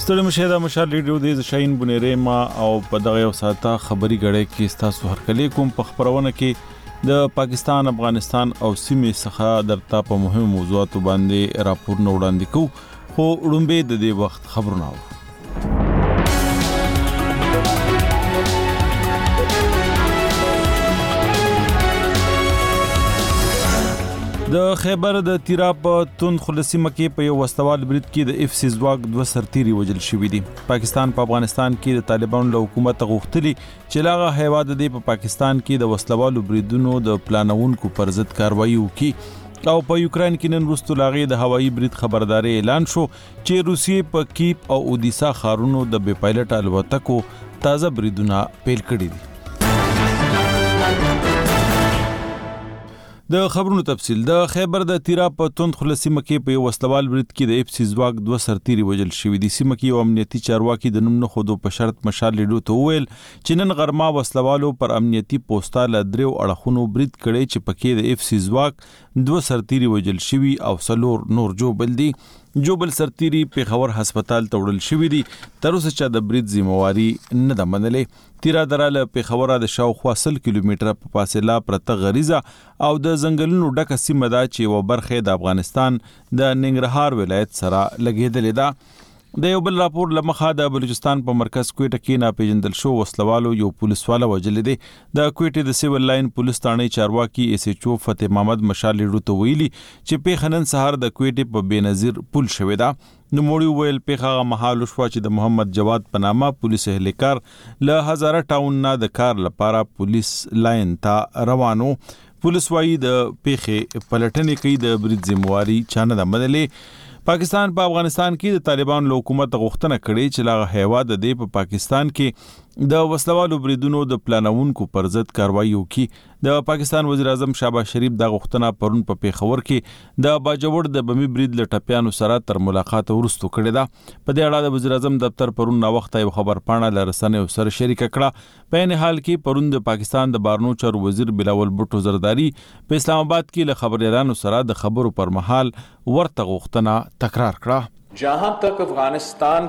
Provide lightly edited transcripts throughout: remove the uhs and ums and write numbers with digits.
ستړي مشه د مشال ریډیو د شاهین بنيري ما او په دغه یو ساته خبري غړې کې تاسو هرکلی کوم په خبرونه کې د پاکستان افغانستان او سیمې څخه درته په مهمو موضوعاتو باندې راپور نه وړاندې کوو خو وړاندې د دې وخت خبرونه د خیبر د تیرا په توند خلصي مکه په یو وسوال برید کې د اف سی ځواک 2 سرتيري وجل شوې دي. پاکستان په افغانستان کې د طالبانو له حکومت غوښتلي چې لاغه هیواد د پاکستان کې د وسلوالو بریدونو د پلانونکو پر ضد کاروایی وکړي او په یوکرين کې نن وروسته لاغه د هوایي برید خبرداري اعلان شو چې روسیې په کیپ او اودیسا ښارونو د بې پایلټ الوتکو تازه بریدونه پیل کړي دي. د خبرونو تفصیل د خیبر د تیرا په توند خلصي مکه په یو وسلوال برید کې د اف سی ځواک 2 سرتيري وجل شوې دي. سیمه کې یو امنیتي چارواکي د نوم نه خودو په شرط مشال لیډو ته ویل چې نن غرما وسلوالو پر امنیتي پوسټال درو اړخونو برید کړي چې پکې د اف سی ځواک 2 سرتيري وجل شوي او سلور نور جوبل دي. جوبل سرتيري په خبر هسپتال ته وړل شوې دي. تر اوسه چې د برید ذمہواری نه ده منلې. تیرا دراله په خبره د شاوخوا 100 کیلومتره په فاصله پرته غریزه او د ځنګلونو ډکه سیمه ده چې و برخه د افغانستان د ننګرهار ولایت سره لګیدلې ده. د یو بل راپور لمخه د بلوچستان په مرکز کوټه کې ناپېژندل شو وسلوالو یو پولیسواله وجل دي. د کوټه د سیول لاین پولیس ثانې چارواکي اس ایچ او فتح محمد مشال لیډو ته ویلي چې په خنن سهار د کوټه په بنظیر پول شوې ده. نو موړي ویل په هغه محل شو چې د محمد جواد پنامه پولیس اهلکار له هزاره ټاون نه د کار لپاره پولیس لاین ته روانو. پولیس وايي د پیخه پلټنې کوي د برید ذمہواری چانه د مدلې. پاکستان په افغانستان کې د طالبان له حکومت غوښتنه کړې چې لاغه هیواد د پاکستان کې د وسلوالو بریدونو د پلانونکو پر ضد کاروایی وکړي. د پاکستان وزیر اعظم شهباز شریف د غوښتنه پرون په پیښور کې د باجوړ د بمی برید لټپیانو سره تر ملاقات ورستو کړی دا. په دې اړه د وزیر اعظم دفتر پرون نا وخت یو خبر پاڼه لرسنه سره شریک کړه. په نه حال کې پرون د پاکستان د بارنو چارو وزیر بلاول بوټو زرداری په اسلام آباد کې له خبريالانو سره د خبرو پر مهال ورته غوښتنه تکرار کړه. جہاں تک افغانستان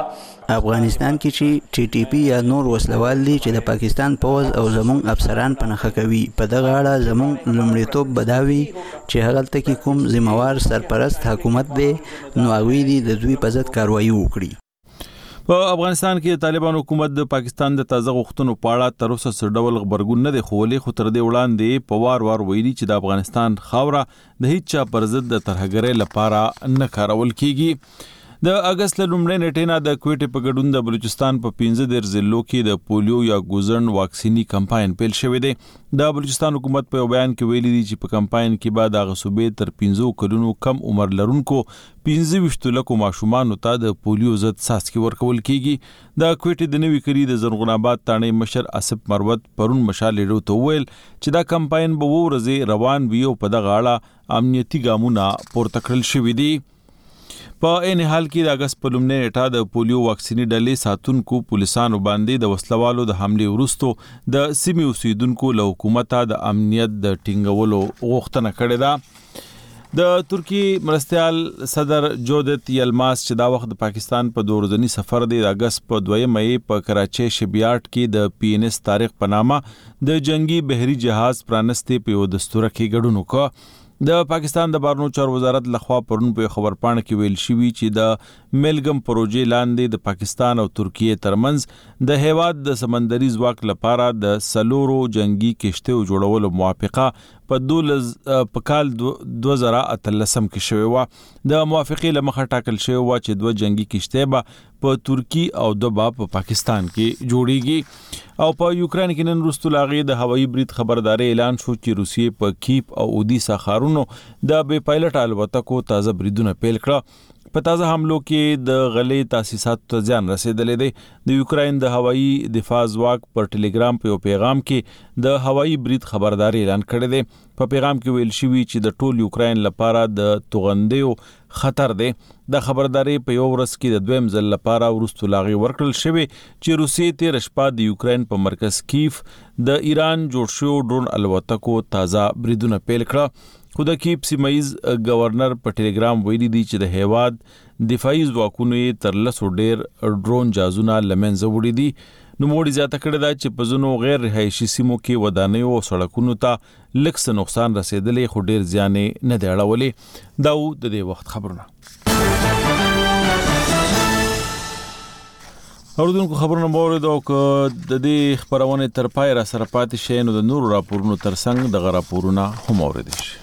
کې چې ټي ټي پی یا نور وسلوال دي چې د پاکستان پوز او زموږ افسران په نخښه کوي په دغه اړه زموږ لومړیتوب بداوي چې هغلته کې کوم ذمہوار سرپرست حکومت دی نو هغوی دي د دوی په ضد کاروایی وکړي. په افغانستان کې طالبان حکومت د پاکستان د تازه غوښتنو په اړه تر اوسه څه ډول خبرګون نه دی خولې خو تر دې وړاندې په وار ویلي چې د افغانستان خاوره د هیڅ چا پر ضد د ترهګرۍ لپاره نه کارول کیږي. د اگست لومړۍ نیټې نه د کوټې په ګډون د بلوچستان په 15 ضلعو کې د پولیو یا ګوزن واکسینی کمپاین پیل شوې دی. د بلوچستان حکومت په بیان کې ویلي دي چې په کمپاین کې بعد هغه صوبې تر 15 کلونو کم عمر لرونکو 25 لکو ماشومان ته د پولیو ضد څاڅکي ورکول کیږي. د کوټې د نوي کلی د زرغون آباد تانې مشر اسف مروت پرون مشال لیډو ته ویل چې دا کمپاین به ورځې روان وي او په دغه اړه امنیتي ګامونه پورته کړل شوي دي. په ان حال کې د اگست په لومړۍ نیټه د پولیو واکسینی ډلې ساتونکو پولیسانو باندې د وسلوالو د حمله وروسته د سیمې اوسیدونکو له حکومت د امنیت د ټینګولو غوښتنه کړې ده. د ترکی مرستيال صدر جودت یلماس چې دا وخت د پاکستان په دورځنی سفر دی د اگست په 2 مې په کراچي شپیاټ کې د پی ان اس تاریخ په نامه د جنگي بحري جهاز پرانستې په دستور کې ګډون وکړ. د پاکستان د بارنو چار وزارت لخوا پرون په خبر پاڼه کې ویل شوی چې د ملګم پروژې لاندې د پاکستان او ترکیه ترمنځ د هیواد د سمندري ځواک لپاره د سلورو جنگي کشتیو جوړولو موافقه په کال 2013 کې شوی و. د موافقې لمخه ټاکل شوی و چې 2 جنگي کشتۍ به په ترکی او 2 په پاکستان کې جوړیږي. او په یوکرين کې نن وروسته لاغې د هوایي برید خبرداري اعلان شو چې روسیې په کیپ او اودیسا ښارونو د بې پایلټ الوتکو تازه بریدونه پیل کړه. په تازه حملو کې د غلې تاسیساتو ته ځان رسیدلې دی. د یوکرين د هوایي دفاع ځواک پر ټلګرام په پیغام کې د هوایي برید خبرداري اعلان کړی دی. په پیغام کې ویل شوی چې د ټول یوکرين لپاره د توغندیو خطر دی. د خبرداري په یو ورځ کې د دویم ځل لپاره ورستو لاغي ورکړل شوی چې روسیې تیر شپه د یوکرين په مرکز کیف د ایران جوړ شو ډرون الوتکو تازه بریدونه پیل کړه. خو د کیپ سیمایز گورنر په ټلګرام ویلي دی چې د هیواد دفاعي ځواکونو تر لسو ډیر ډرون جازونه لمنځه وړي دي. نو موږ زیاته کړی دا چې په ځینو غیر رهایشي سیمو کې ودانیو او سړکونو ته لږ څه نقصان رسیدلی خو ډیر زیان نه دی اړولی. دا و د دې وخت خبرونه. اوردونکو خبرونه مورد او د دې خبرونه تر پای را سره پاتې شي نو د نورو راپورونو ترڅنګ د راپورونه هم اوریدل شي.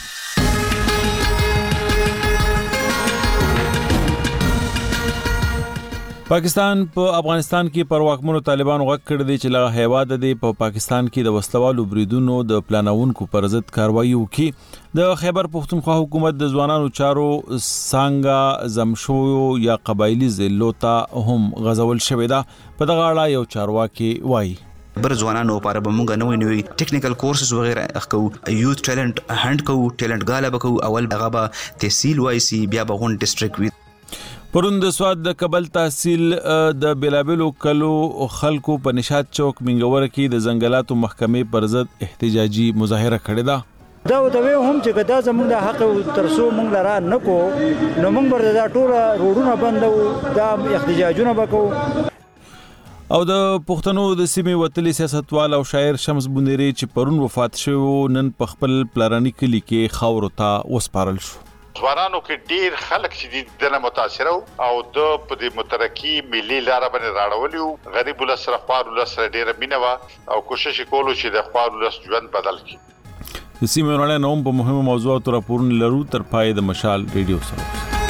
پاکستان په افغانستان کې پر واکمنو طالبانو غږ کړی دی چې لغه هیواد دی په پاکستان کې د وسلوالو بریدونو د پلانونکو پر ضد کاروایی وکړي. د خیبر پختونخوا حکومت د ځوانانو چارو څنګه زمشو یا قبایلی ضلعو ته هم غزول شوې ده. په دغه اړه یو چارواکي وایي بر ځوانانو لپاره به موږ نوې ټیکنیکل کورسز وغیرہ اخکو یوث ټیلنٹ هند کو ټیلنٹ غالب کو اول دغه به تحصیل وایسي بیا به غون ډیسټریکټ وي. پرون د سواد د کابل تحصیل د بلابلو کلو خلکو په نشاط چوک منګور کې د ځنګلاتو محکمې پر ضد احتجاجي مظاهره کړې ده. دا وتوي هم چې دا زموږ د حق ترسو موږ لاره نه کو نو موږ ورته ټول روډونه بندو دا احتجاجونه وکړو. او د پښتنو د سیمې وتلي سیاستوال او شاعر شمس بونیری چې پرون وفات شو نن په خپل پلارانی کلی کې خاور ته وسپارل شو. ځوانانو کې ډیر خلک چې دنه متاثر او د په دې مترقي ملي لار باندې راړولیو غریب ول سره خوار ول سره ډیر مینوا او کوشش کولو چې د خوار ول ژوند بدل کړي. د سیمې ورانه نوم په مهمه موضوعاتو راپورونه لرو تر پای د مشال ریډیو سره.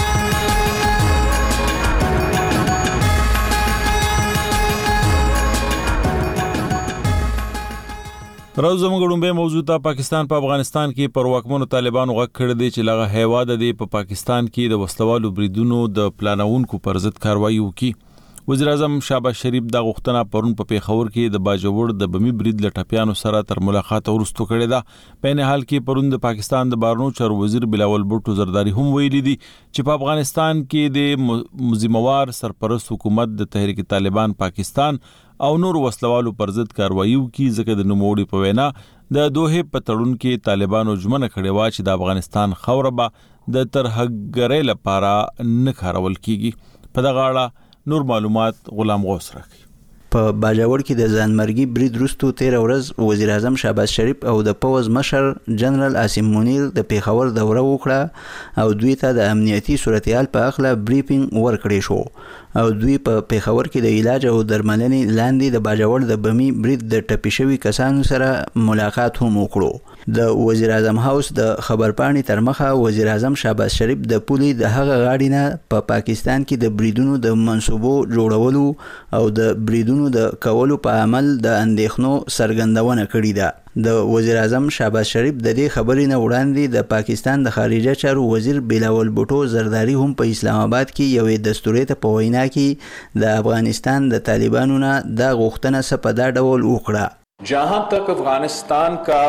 راځو موږ ډومبه موضوع ته پاکستان په افغانستان کې پر واکمنو طالبانو غږ کړی دی چې لغه هیواد دی په پاکستان کې د وسلوالو بریدونو د پلانونکو پر ضد کاروایی وکړي. وزیر اعظم شهباز شریف د غوښتنه پرون په پیښور کې د باجوړ د بمی برید لټپیانو سره تر ملاقات ورستو کړی دا. په نه حال کې پرون د پاکستان د بارنو چارو وزیر بلاول بوټو زرداری هم ویلي دي چې په افغانستان کې د مزموار سرپرست حکومت د تحریک طالبان پاکستان او نور وسلوالو پر ضد کاروایی وکړي ځکه د نوموړي په وینا د دوه په تړون کې طالبانو ژمنه کړې و چې د افغانستان خوره به د ترهګرۍ لپاره نه کارول کیږي. په دغه اړه نور معلومات غلام غوث راکړي. په باجوړ کې د ځانمرګي برید وروسته 13 ورځ وزیر اعظم شهباز شریف او د پوز مشر جنرال عاصم منیر د پیښور دوره وکړه او دوی ته د امنیتي صورتحال په اړه بریفینګ ورکړی شو او دوی په پیښور کې د علاج او درملنې لاندې د باجوړ د بمی برید د ټپي شوي کسانو سره ملاقات هم وکړو. د وزیر اعظم هاوس د خبرپاڼې تر مخه وزیر اعظم شهباز شریف د پولي د هغه غاړې نه په پاکستان کې د بریدونو د منصوبو جوړولو او د بریدونو د کولو په عمل د اندېښنو څرګندونه کړې ده. د وزیر اعظم شهباز شریف د دې خبرې نه وړاندې د پاکستان د خارجه چارو وزیر بلاول بوټو زرداری هم په اسلام آباد کې یوې دستوري ته په وینا کې د افغانستان د طالبانو نه د غوښتنه څخه په دا ډول وکړه. जहां तक अफगानिस्तान का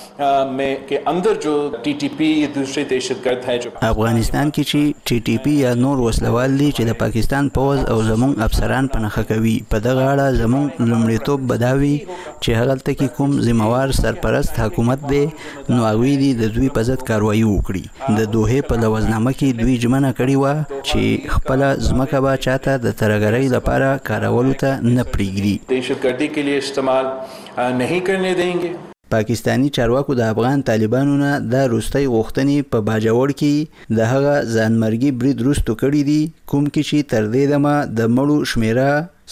के अंदर जो टीटीपी दूसरे दहशतगर्द है जो افغانستان کې چې ټي ټي پی یا نور وسلوال دي چې د پاکستان پوز او زموږ افسران پنهخه کوي په دغه اړه زموږ لومړیتوب بداوي چې هغلته کې کوم ذمہوار سرپرست حکومت دی نو هغوی دي د دوی په ضد کاروایی وکړي. د دوحې په لوزنامه کې دوی ژمنه کړې وه چې خپل ځمکه به چاته د ترهګرۍ لپاره کارولو ته نه پرېږدي. दहशतगर्दी के लिए इस्तेमाल नहीं करने देंगे. پاکستانی چارواکو د افغان طالبانو نه د روستۍ غوښتنې په باجوړ کې د هغه ځانمرګي برید وروسته کړي دي کوم کې چې تر دې دمه د مړو شمیره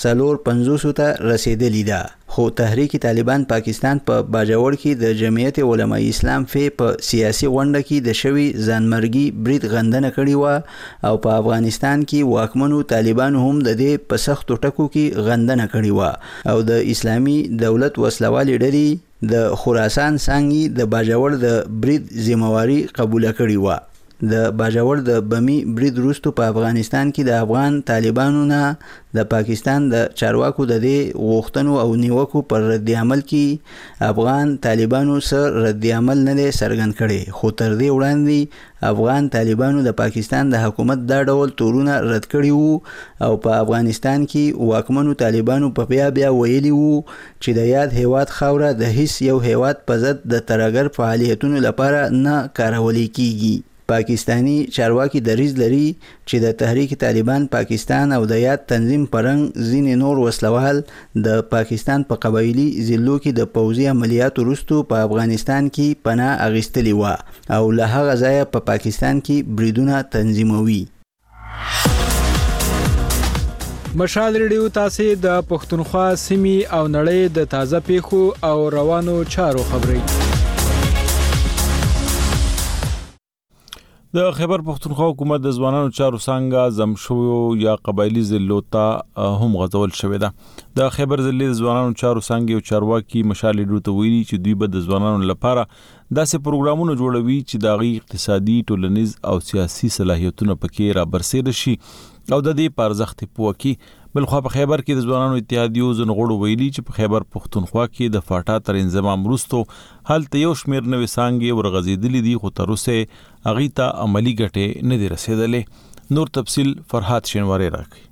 450 ته رسیدلې ده. خو تحریک طالبان پاکستان په باجوړ کې د جمعیت علماء اسلام په سیاسي غونډه کې د شوی ځانمرګي برید غندنه کړې و او په افغانستان کې واکمنو طالبان هم د دې په سختو ټکو کې غندنه کړې و او د اسلامي دولت وسلوالې ډلې د خراسان څنګه د باجوړ د برید ذمہواری قبول کړې و. د باجوړ د بمی برید وروسته په افغانستان کې د افغان طالبانو نه د پاکستان د چارواکو د دې غوښتنو او نیوکو پر رد عمل کې افغان طالبانو سره رد عمل نه څرګند کړي. خو تر دې وړاندې افغان طالبانو د پاکستان د حکومت دا ډول تورونه رد کړي وو او په افغانستان کې واکمنو طالبانو په بیا ویلي وو چې د یاد هیواد خاوره د هیڅ یو هیواد په ضد د ترهګر فعالیتونو لپاره نه کارول کیږي. پاکستانی چارواکي دریځ لري چې د تحریک طالبان پاکستان او د یاد تنظیم پرنګ ځینې نور وسلوال د پاکستان په قبایلی ضلعو کې د پوځي عملیاتو وروسته په افغانستان کې پناه اخیستلې وه او له هغه ځایه په پاکستان کې بریدونه تنظیموي. مشال ریډیو تاسو د پښتونخوا سیمې او نړۍ د تازه پیښو او روانو چارو خبري. د خیبر پښتونخوا حکومت د ځوانانو چارو څنګه زمشو یا قبایلی ضلعو ته هم غځول شوې ده. د خیبر ضلع د ځوانانو چارو څنګه او چارواکي مشال ریډیو ته ویلي چې دوی به د ځوانانو لپاره داسې پروګرامونه جوړوي چې د غي اقتصادي، ټولنیز او سیاسي صلاحیتونو پکې را برسېره شي او د دې پرځخت پوکي. بلخو په خیبر کې د ځوانانو اتحادیو زنغړو ویلي چې په خیبر پښتونخوا کې د فاټا تر انضمام وروسته هلته یو شمېر نوې څانګې ورغځېدلې دي خو تر اوسه هغې ته عملي ګټې نه دي رسېدلې. نور تفصیل فرحات شینواری راکړي.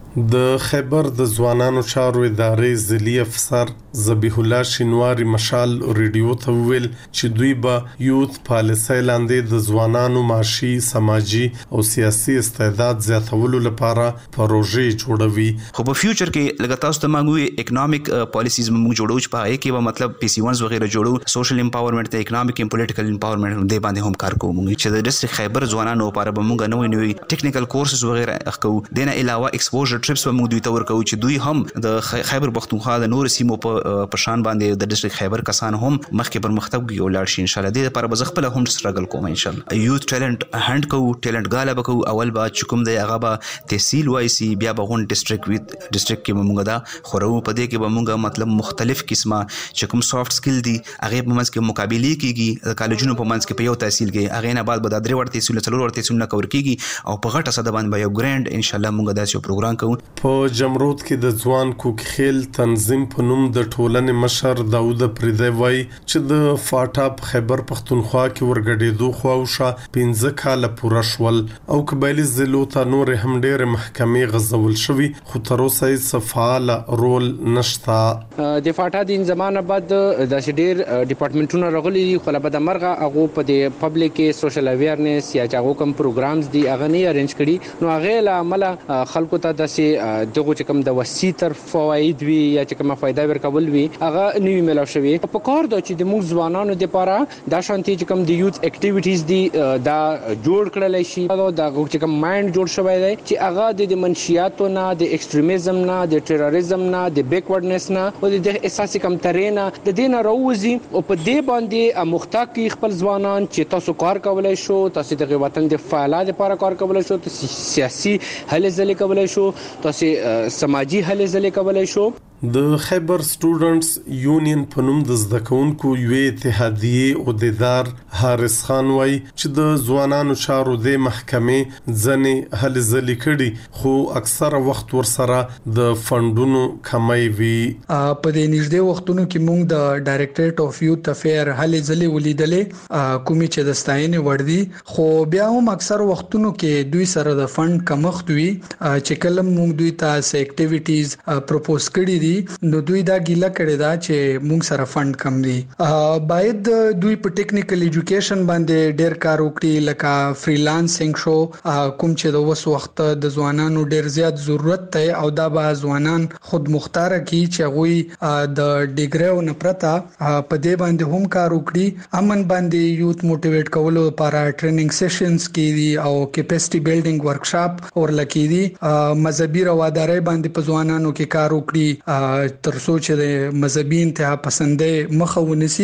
د خیبر د ځوانانو چارو ادارې ضلعي افسر ذبیح الله شینواری مشال ریډیو ته ویل چې دوی به یوث پالیسي لاندې د ځوانانو معاشي، سماجي او سیاسي استعداد زیاتولو لپاره پروژې جوړوي. خو په فیوچر کې لکه تاسو ته مونږ اکونومیک پالیسیز مونږ جوړو چې په هغه کې به مطلب PC1s وغیرہ جوړو، سوشل امپاورمنت ته اکونومیک او پولیټیکل امپاورمنت دې باندې هم کار کوو. مونږ چې د ډسټریکټ خیبر ځوانانو لپاره به مونږ نوې ټیکنیکل کورسز وغیرہ اخکو. دنه علاوه ایکسپوژر ټریپس به موږ دوی ته ورکو چې دوی هم د خیبر پښتونخوا د نور سیمو په شان باندې د ډسټریکټ خیبر کسان هم مخکې پرمختګ کوي او لاړ شي. ان شاء الله دې لپاره به خپل هم سټرګل کوم. ان شاء الله یوث ټالنت هاند کو ټالنت غاله بکو. اول با چکم دی هغه به تحصیل وایسي، بیا به غون ډسټریکټ کې موږ دا خورو. په دې کې به موږ مطلب مختلف قسمه چې کوم سافټ سکل دي هغه په منځ کې مقابله کیږي. کالجونو په منځ کې په یو تحصیل کې هغه نه بعد به د 3 ورته تحصیل 4 ورته تحصیل نه کور کیږي او په غټه صد باندې یو ګرانډ ان شاء الله موږ داسې پروګرام کوو. په جمرود کې د ځوان کوکخیل تنظیم په نوم د ټولنې مشر داوود پریدی وای چې د فاټا په خیبر پښتونخوا کې ورګډېدو خواوشه 15 کال پوره شول او قبایلی ضلعو ته نور هم ډېر محکمې غځول شوي خو تر اوسه یې فعال رول نشته. د فاټا د زمانه بعد د ډېر ډپارټمنټونو راغلي خو له بده مرغه هغه په د پبلک کې سوشل اویرنس یا هغه کوم پروګرامز دي هغه نه ارینج کړي نو هغه له عمل خلکو ته داسې دغه چې کوم د وسیع تر فواید وی یا چې کومه فائدہ ورکول وی هغه نیو ملو شوی. په کار د چې د موږ ځوانانو لپاره دا شانتي چې کوم د یوث اکټیویټیز دي دا جوړ کړل شي دا چې کوم مایند جوړ شوی دی چې هغه د منشیاتو نه، د ایکستریمیزم نه، د ټیرریزم نه، د بیکورډنس نه او د اساسي کم ترینه د دینه راوځي او په دې باندې مختاق خپل ځوانان چې تاسو کار کولای شو، تاسو د وطن د فعالیت لپاره کار کولای شو، تاسو سیاسي هلې ځلې کولای شو، تاسو سماجی هلې ځلې کولای شو. د خیبر سټوډنټس یونین په نوم د زده کوونکو یوې اتحادیې عہدیدار حارث خان وای چې د ځوانانو چارو د محکمې ځنې هلې ځلې کړي خو اکثره وخت ورسره د فندونو کمی وي. په دې نږدې وختونو کې موږ د ډایریکټریټ اف یوث افیر هلې ځلې ولیدلې کومې چې د ستاینې وړ دي خو بیا هم اکثر وختونو کې دوی سره د فند کمښت وي چې کله موږ دوی ته اکټیویټیز پروپوز کړي دي نو دوی دا ګیله کړی دا چې موږ سره فند کم دي. باید دوی په ټیکنیکل ایجوکیشن باندې ډیر کار وکړي لکه فریلانسینګ شو کوم چې د وس وخت د ځوانانو ډیر زیات ضرورت دی او دا به ځوانان خود مختار کی چې غوي د ډیګریو نه پرته په دې باندې هم کار وکړي. امن باندې یوث موټیویټ کولو لپاره ټریننګ سیشنز کیږي او کیپاسټي بیلډینګ ورکشاپ ورلکې دي. مذهبي رواداري باندې په ځوانانو کې کار وکړي تر څو چې د مذهبي انتها پسندۍ مخه ونیسي.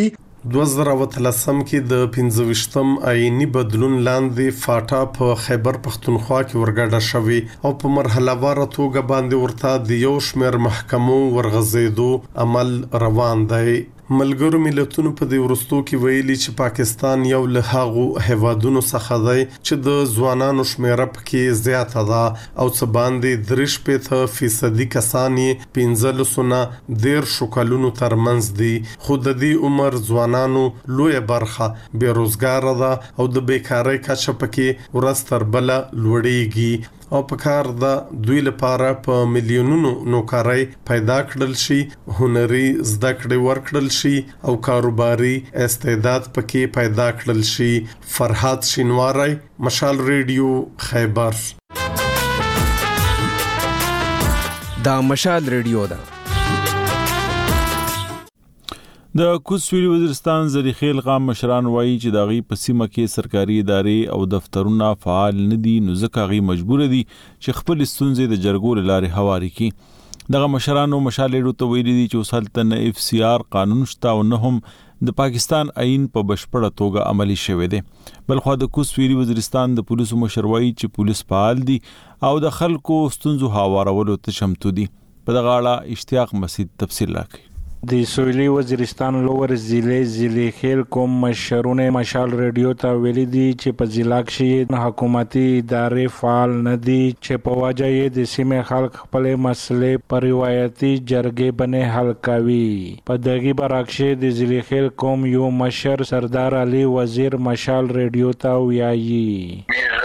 2013 کې د 25م آئینی بدلون لاندې فاټا په خیبر پښتونخوا کې ورګډه شوی او په مرحله وار توګه باندې ورته د یو شمېر محکمو ورغځېدو عمل روان دی. ملګرو ملتونو په دې ورستو کې ویلي چې پاکستان یو له هغو هیوادونو څخه دی چې د ځوانانو شمیره پکې زیاته ده او څه باندې 3% کسان یې 15 نه 13 کلونو ترمنځ دي خو د دې عمر ځوانانو لوی برخه بیروزګار ده او د بیکاری کچه پکې ورځ تر بله لوړیږي او په کار د دوی لپاره په میلیونونو نوکرۍ پیدا کړل شي، هنري زده کړې ورکړل شي او کاروباري استعداد پکې پیدا کړل شي. فرحات شینواری، مشال ریډیو، خیبر. دا مشال ریډیو ده. د کوچ وزیرستان زریخیل قام مشران وایي چې د غي په سیمه کې سرکاري ادارې او دفترونه فعال نه دي، نو ځکه غي مجبور دي چې خپل ستونزې د جرګو لارې هواري کړي. دغه مشرانو مشال ریډیو ته ویلي دي چې وسلطن FCR قانون شته او نه هم د پاکستان آئین په بشپړه توګه عملی شوی دی. بلخو د کوچ وزیرستان د پولیسو مشر وایي چې پولیس فعال دي او د خلکو ستونزو هوارولو ته چمتو دي. په دغه اړه اشتیاق مسعود تفصیل راکړي. د سویلي وزیرستان لوور ضلع خیل کوم مشرونه مشال ریډیو ته ویلي دي چې په ضلع کې حکومتي ادارې فعال نه دي چې په وجه یې د سیمې خلک خپل مسلې په روایتي جرګې باندې حل کوي. په دغه برعکس د ضلع خیل کوم یو مشر سردار علي وزیر مشال ریډیو ته ویایي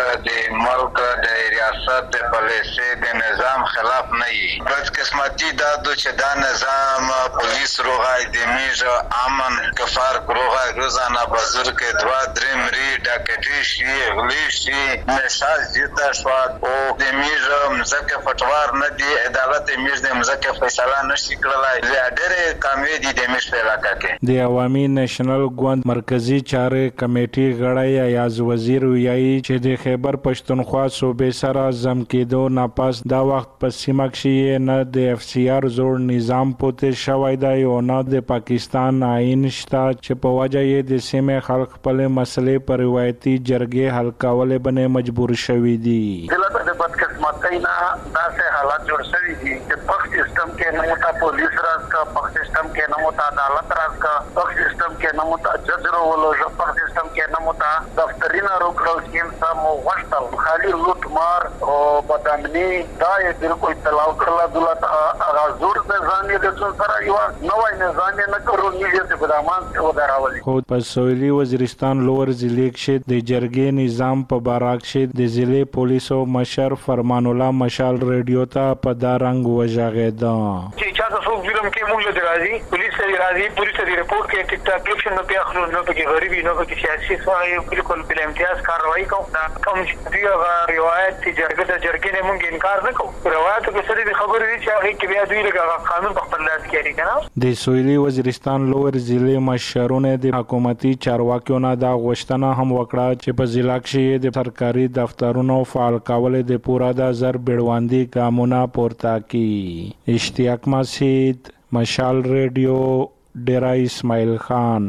د ملک د ریاست د پالیسي د نظام خلاف نه وي. بس قسمتي دا چې دا نظام پولیس روغای د میز امن کفار روغای روزانه بازار کې 2-3 مری ډاکټي شي غلی شي نشاز جدا شو او د میز مزکه فتوار نه دی عدالت میز د مزکه فیصله نشي کړلای. ډېر کامیدي د میز په علاقه کې د عوامي نېشنل ګوند مرکزی چارې کمیټې غړی ایاز وزیر ویایي چې د خیبر پښتونخوا صوبې سره زم کېدو ناپاس دا وخت په سیمه کې نه د FCR زوړ نظام پوتې شوی دی او نه د پاکستان آئین شته چې په وجه یې د سیمې خلک خپل مسلې په روایتي جرګې حل کولو باندې مجبور شوي دي. د بدقسمتۍ نه داسې حالات جوړ شوي دي چې پخ سیستم کې نه موته پولیس راز کا، پخ سیستم کې نه موته عدالت راز کا، پخ سیستم کې نه موته جج رولو، پخ سیستم کې نه موته دفترینه روکړل چې سم وشتل خالي لوټ مار او بدامني دا یې بالکل تلاو کړل. دولت غزور د ځانې د څو سره یو نوې نظام نه کړو نیږي چې بدامان او دراولي. خو په سویلي وزیرستان لوور ضلع کې د جرګې نظام په بارک کې د ضلع پولیسو مشر فرمان الله مشال ریډیو ته په دا رنګ وژغېدا چې چا څه ظلم کې موږ له راځي پولیس ته راځي پولیس ته ریپورت کې ټیک ټاک اکشن نه پیاخلو نه پکې غریبي نه پکې سیاسي سوای بالکل بل امتیاز کاروایی کوم دا کوم چې دی روایت چې جرګې نه موږ انکار نه کوو. روایت کې سړي د خبرې دي چې هغه کې بیا دوی له قانون په خپل لاس کې لري کنه. د سویلي وزیرستان لوور ضلع مشرونه د حکومتي چارواکیو نه دا غوښتنه هم وکړه چې په ضلع کې د سرکاري دفترونو فعال کول د پورا د زر بیړواندي ګامونه پورته کړي. اشتیاق مسعود، مشال ریډیو، ډیرا اسماعیل خان.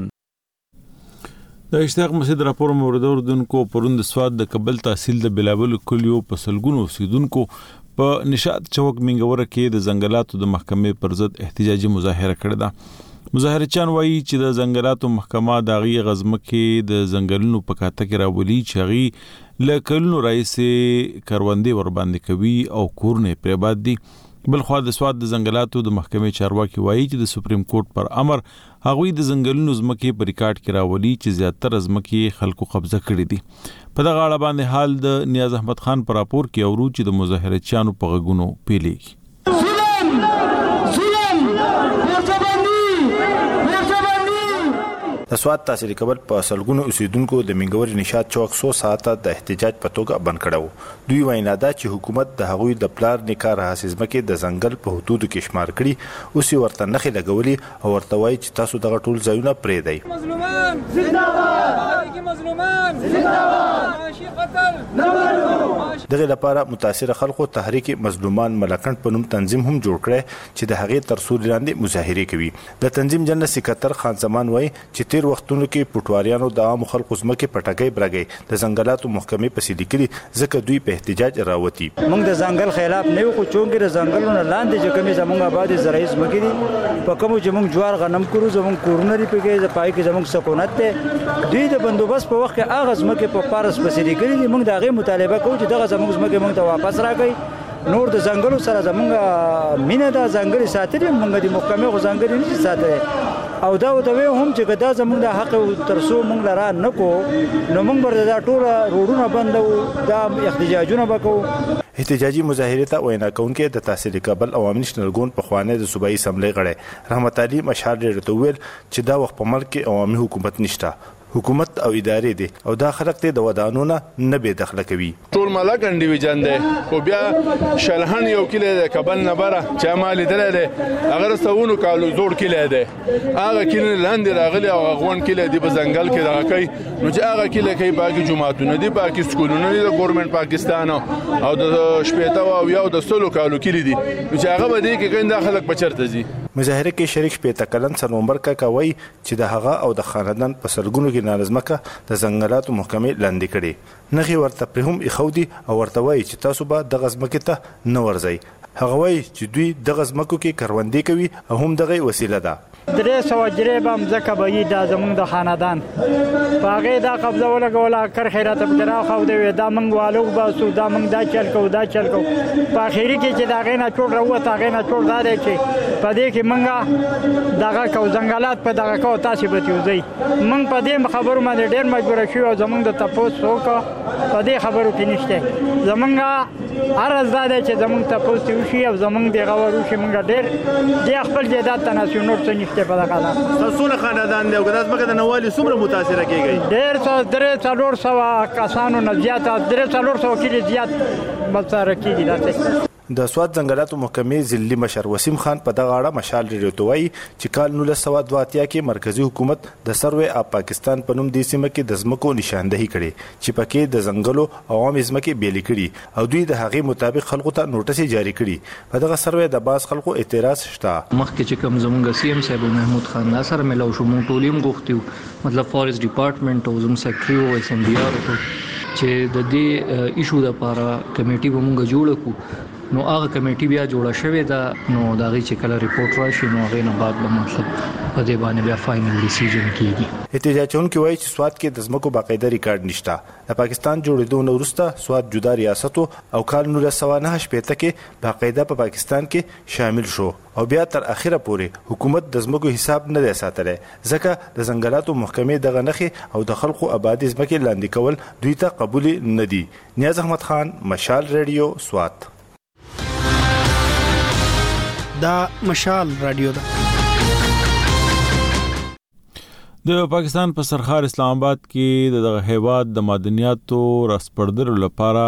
د اشتیاق مسعود راپور موردوردونکو پروند سواد د کابل تحصیل د بلاول کلیو په سلګونو اوسیدونکو په نشاط چوک منګوره کې د ځنګلاتو د محکمې پر ضد احتجاجي مظاهره کړې ده. مظاهرچیان وایي چې د ځنګلاتو محکمه د غي غزمکې د ځنګلونو په کاته کې راولي چې غي له کلونو راځي کروندې ور باندې کوي او کورنه پرې باد دي. بلخو د سواد د ځنګلاتو د محکمې چارواکي وایي چې د سپریم کورټ پر امر هغوی د ځنګلونو ځمکې په ریکارډ کې راولي چې زیاتره ځمکې خلکو قبضه کړې دي. په دغه اړه باندې حال د نیاز احمد خان پر راپور کې اورو چې د مظاهرچیانو په غږونو پیلېږي. د سواد تحصیل کابل په سلګونو اوسیدونکو د منګوري نشاط چوک 100 ساعته د احتجاج په توګه بند کړو. دوی وینا ده چې حکومت د هغوی د پلار نکاح حساسمه کې د ځنګل په حدودو کې شمار کړي اوس ورته نخې لګولي او ورته وایي چې تاسو دغه ټول ځایونه پرې دی. مظلومان زنده‌باد، مظلومان زنده‌باد، ماشي قتل نمرو. دغه لپاره متاثر خلکو تحریک مظلومان ملکند په نوم تنظیم هم جوړ کړی چې د هغې تر سوري لاندې مظاهره کوي. د تنظیم جنرال سکرټر خان زمان وایي چې تیر وختونو کې پټواریانو د عام خلکو ځمکې پټګۍ برګۍ د ځنګلاتو محکمې پسې لیکلي ځکه دوی په احتجاج راوتی. موږ د ځنګل خلاف نه یو خو چونګې د ځنګلونو لاندې چې کومې زموږ آبادي زرعي ځمکې دي په کومو چې موږ جوار غنم کړو زموږ کورونه لري پکې پای کې زموږ سکونت دی. دوی د بندوبست په وخت کې هغه ځمکې په پارس پسې لیکلي دي. موږ د هغې مطالبه کوو چې دغه زموږ ځمکې موږ ته واپس راکړي. نور د ځنګلو سره زموږ مینه ده، ځنګلې ساتلې موږ د محکمې خو ځنګلې نشي ساتلی او دا ورته ویو هم چې که دا زموږ د حق تر څو موږ لرا نه کو نو موږ به دا ټوله روډونه بندوو، دا احتجاجونه به کوو. احتجاجي مظاهره ته وینا کوونکې د تحصیل کابل عوامي نېشنل ګوند په خوانه د صوبایي اسمبلی غړی رحمت علي مشال ډېر ویل چې دا وخت په ملک کې عوامي حکومت نشته حکومت او ادارې دي او دا خلک ته د ودانونو نه به دخل کوي ټول ملکن ډیویژن دی خو بیا شلهن یو کلی د کابل نه بره چې مال درې دی اگر سونو کالو جوړ کلی دی هغه کلی لاندې راغلی او غون کلی دی په ځنګل کې راکای نو چې هغه کلی کې باقي جماعتونه دي باقي سکولونه دي د ګورنمنت پاکستان او د شپېته او یو د سلو کالو کلی دي چې هغه به دي کې ګنده خلک بچرته دي مظاهره کې شریک شپېته کلن سرنومبر کا کوي چې د هغه او د خاندان په سرګونو کې نارضمکه د ځنګلاتو محکمې لاندې کړي نغي ورته په هم اخودي او ورته وایي چې تاسو به د غزمکه ته نه ورځي هغه وایي چې دوی د غزمکو کې کروندې کوي او هم دغه وسیله ده 300 جریب هم ځکه به دا زمونږ د خاندان په هغې دا قبضه ولګوله کرښې راته پکې راښودې دا موږ والوغ باسو دا موږ دا چل کوو دا چل کوو په اخري کې چې د هغې نه چوټ راووت هغې نه چوټ دا دی چې په دې کې موږ دغه کوو ځنګلات په دغه کوو تاسې به تیوځئ موږ په دې خبرو باندې ډېر مجبوره شوي او زموږ د تپوس وکړه په دې خبرو کې نشته زموږ عرض دا دی چې زموږ تپوس ته وشي او زموږ دغه ور وشي موږ ډېر دې خپل جایداد ته ناسیو نور څه نشته په دغه څونه خاندان دی او که دا ځمکه د نووالي څومره متاثره کېږي ډېر 300 کسانو نه زیاته 300 کیلو زیات متاثره کېږي داسې د سواد ځنګلاتو محکمې ضلعي مشر وسیم خان په دغه اړه مشال ریډیو وایي چې کال 1982 کې مرکزی حکومت د سروې اپ پاکستان په نوم د سیمه کې د ځمکو نشاندهي کړي چې پکې د ځنګلو عوامي ځمکې بیلې کړي او دوی د هغې مطابق خلکو ته نوټس جاری کړي په دغه سروې د باز خلکو اعتراض شته مخکې چې کوم زموږ سی ام صاحب محمود خان ناصر ملو شو مونږ ټول یې غوښتیو مطلب فارست ډپارټمنټ او زموږ سیکرټري او اس ام بي ار چې د دې ایشو لپاره کمیټي به مونږ جوړ کړو نو هغه کمیټي بیا جوړه شوې ده نو دا غي چې کله ریپورت راشي نو هغه نه بعد به مطلب په دې باندې بیا فائنل ډیسیژن کیږي احتجاجونکو وایي چې سواد کې د ځمکو باقاعده ریکارډ نشته د پاکستان جوړېدو نه وروسته سواد جدا ریاست او کال 1998 کې باقاعده په پاکستان کې شامل شو او بیا تر اخره پورې حکومت د ځمکو حساب نه دی ساتلی ځکه د ځنګلاتو محکمې دغه نښې او د خلکو آبادي ځمکې لاندې کول دوی ته قبول نه دي نیاز احمد خان مشال ریډیو سواد دا مشال رادیو ده د پاکستان په سرخار اسلام آباد کې د هیواد د معدنیاتو راسپړدلو لپاره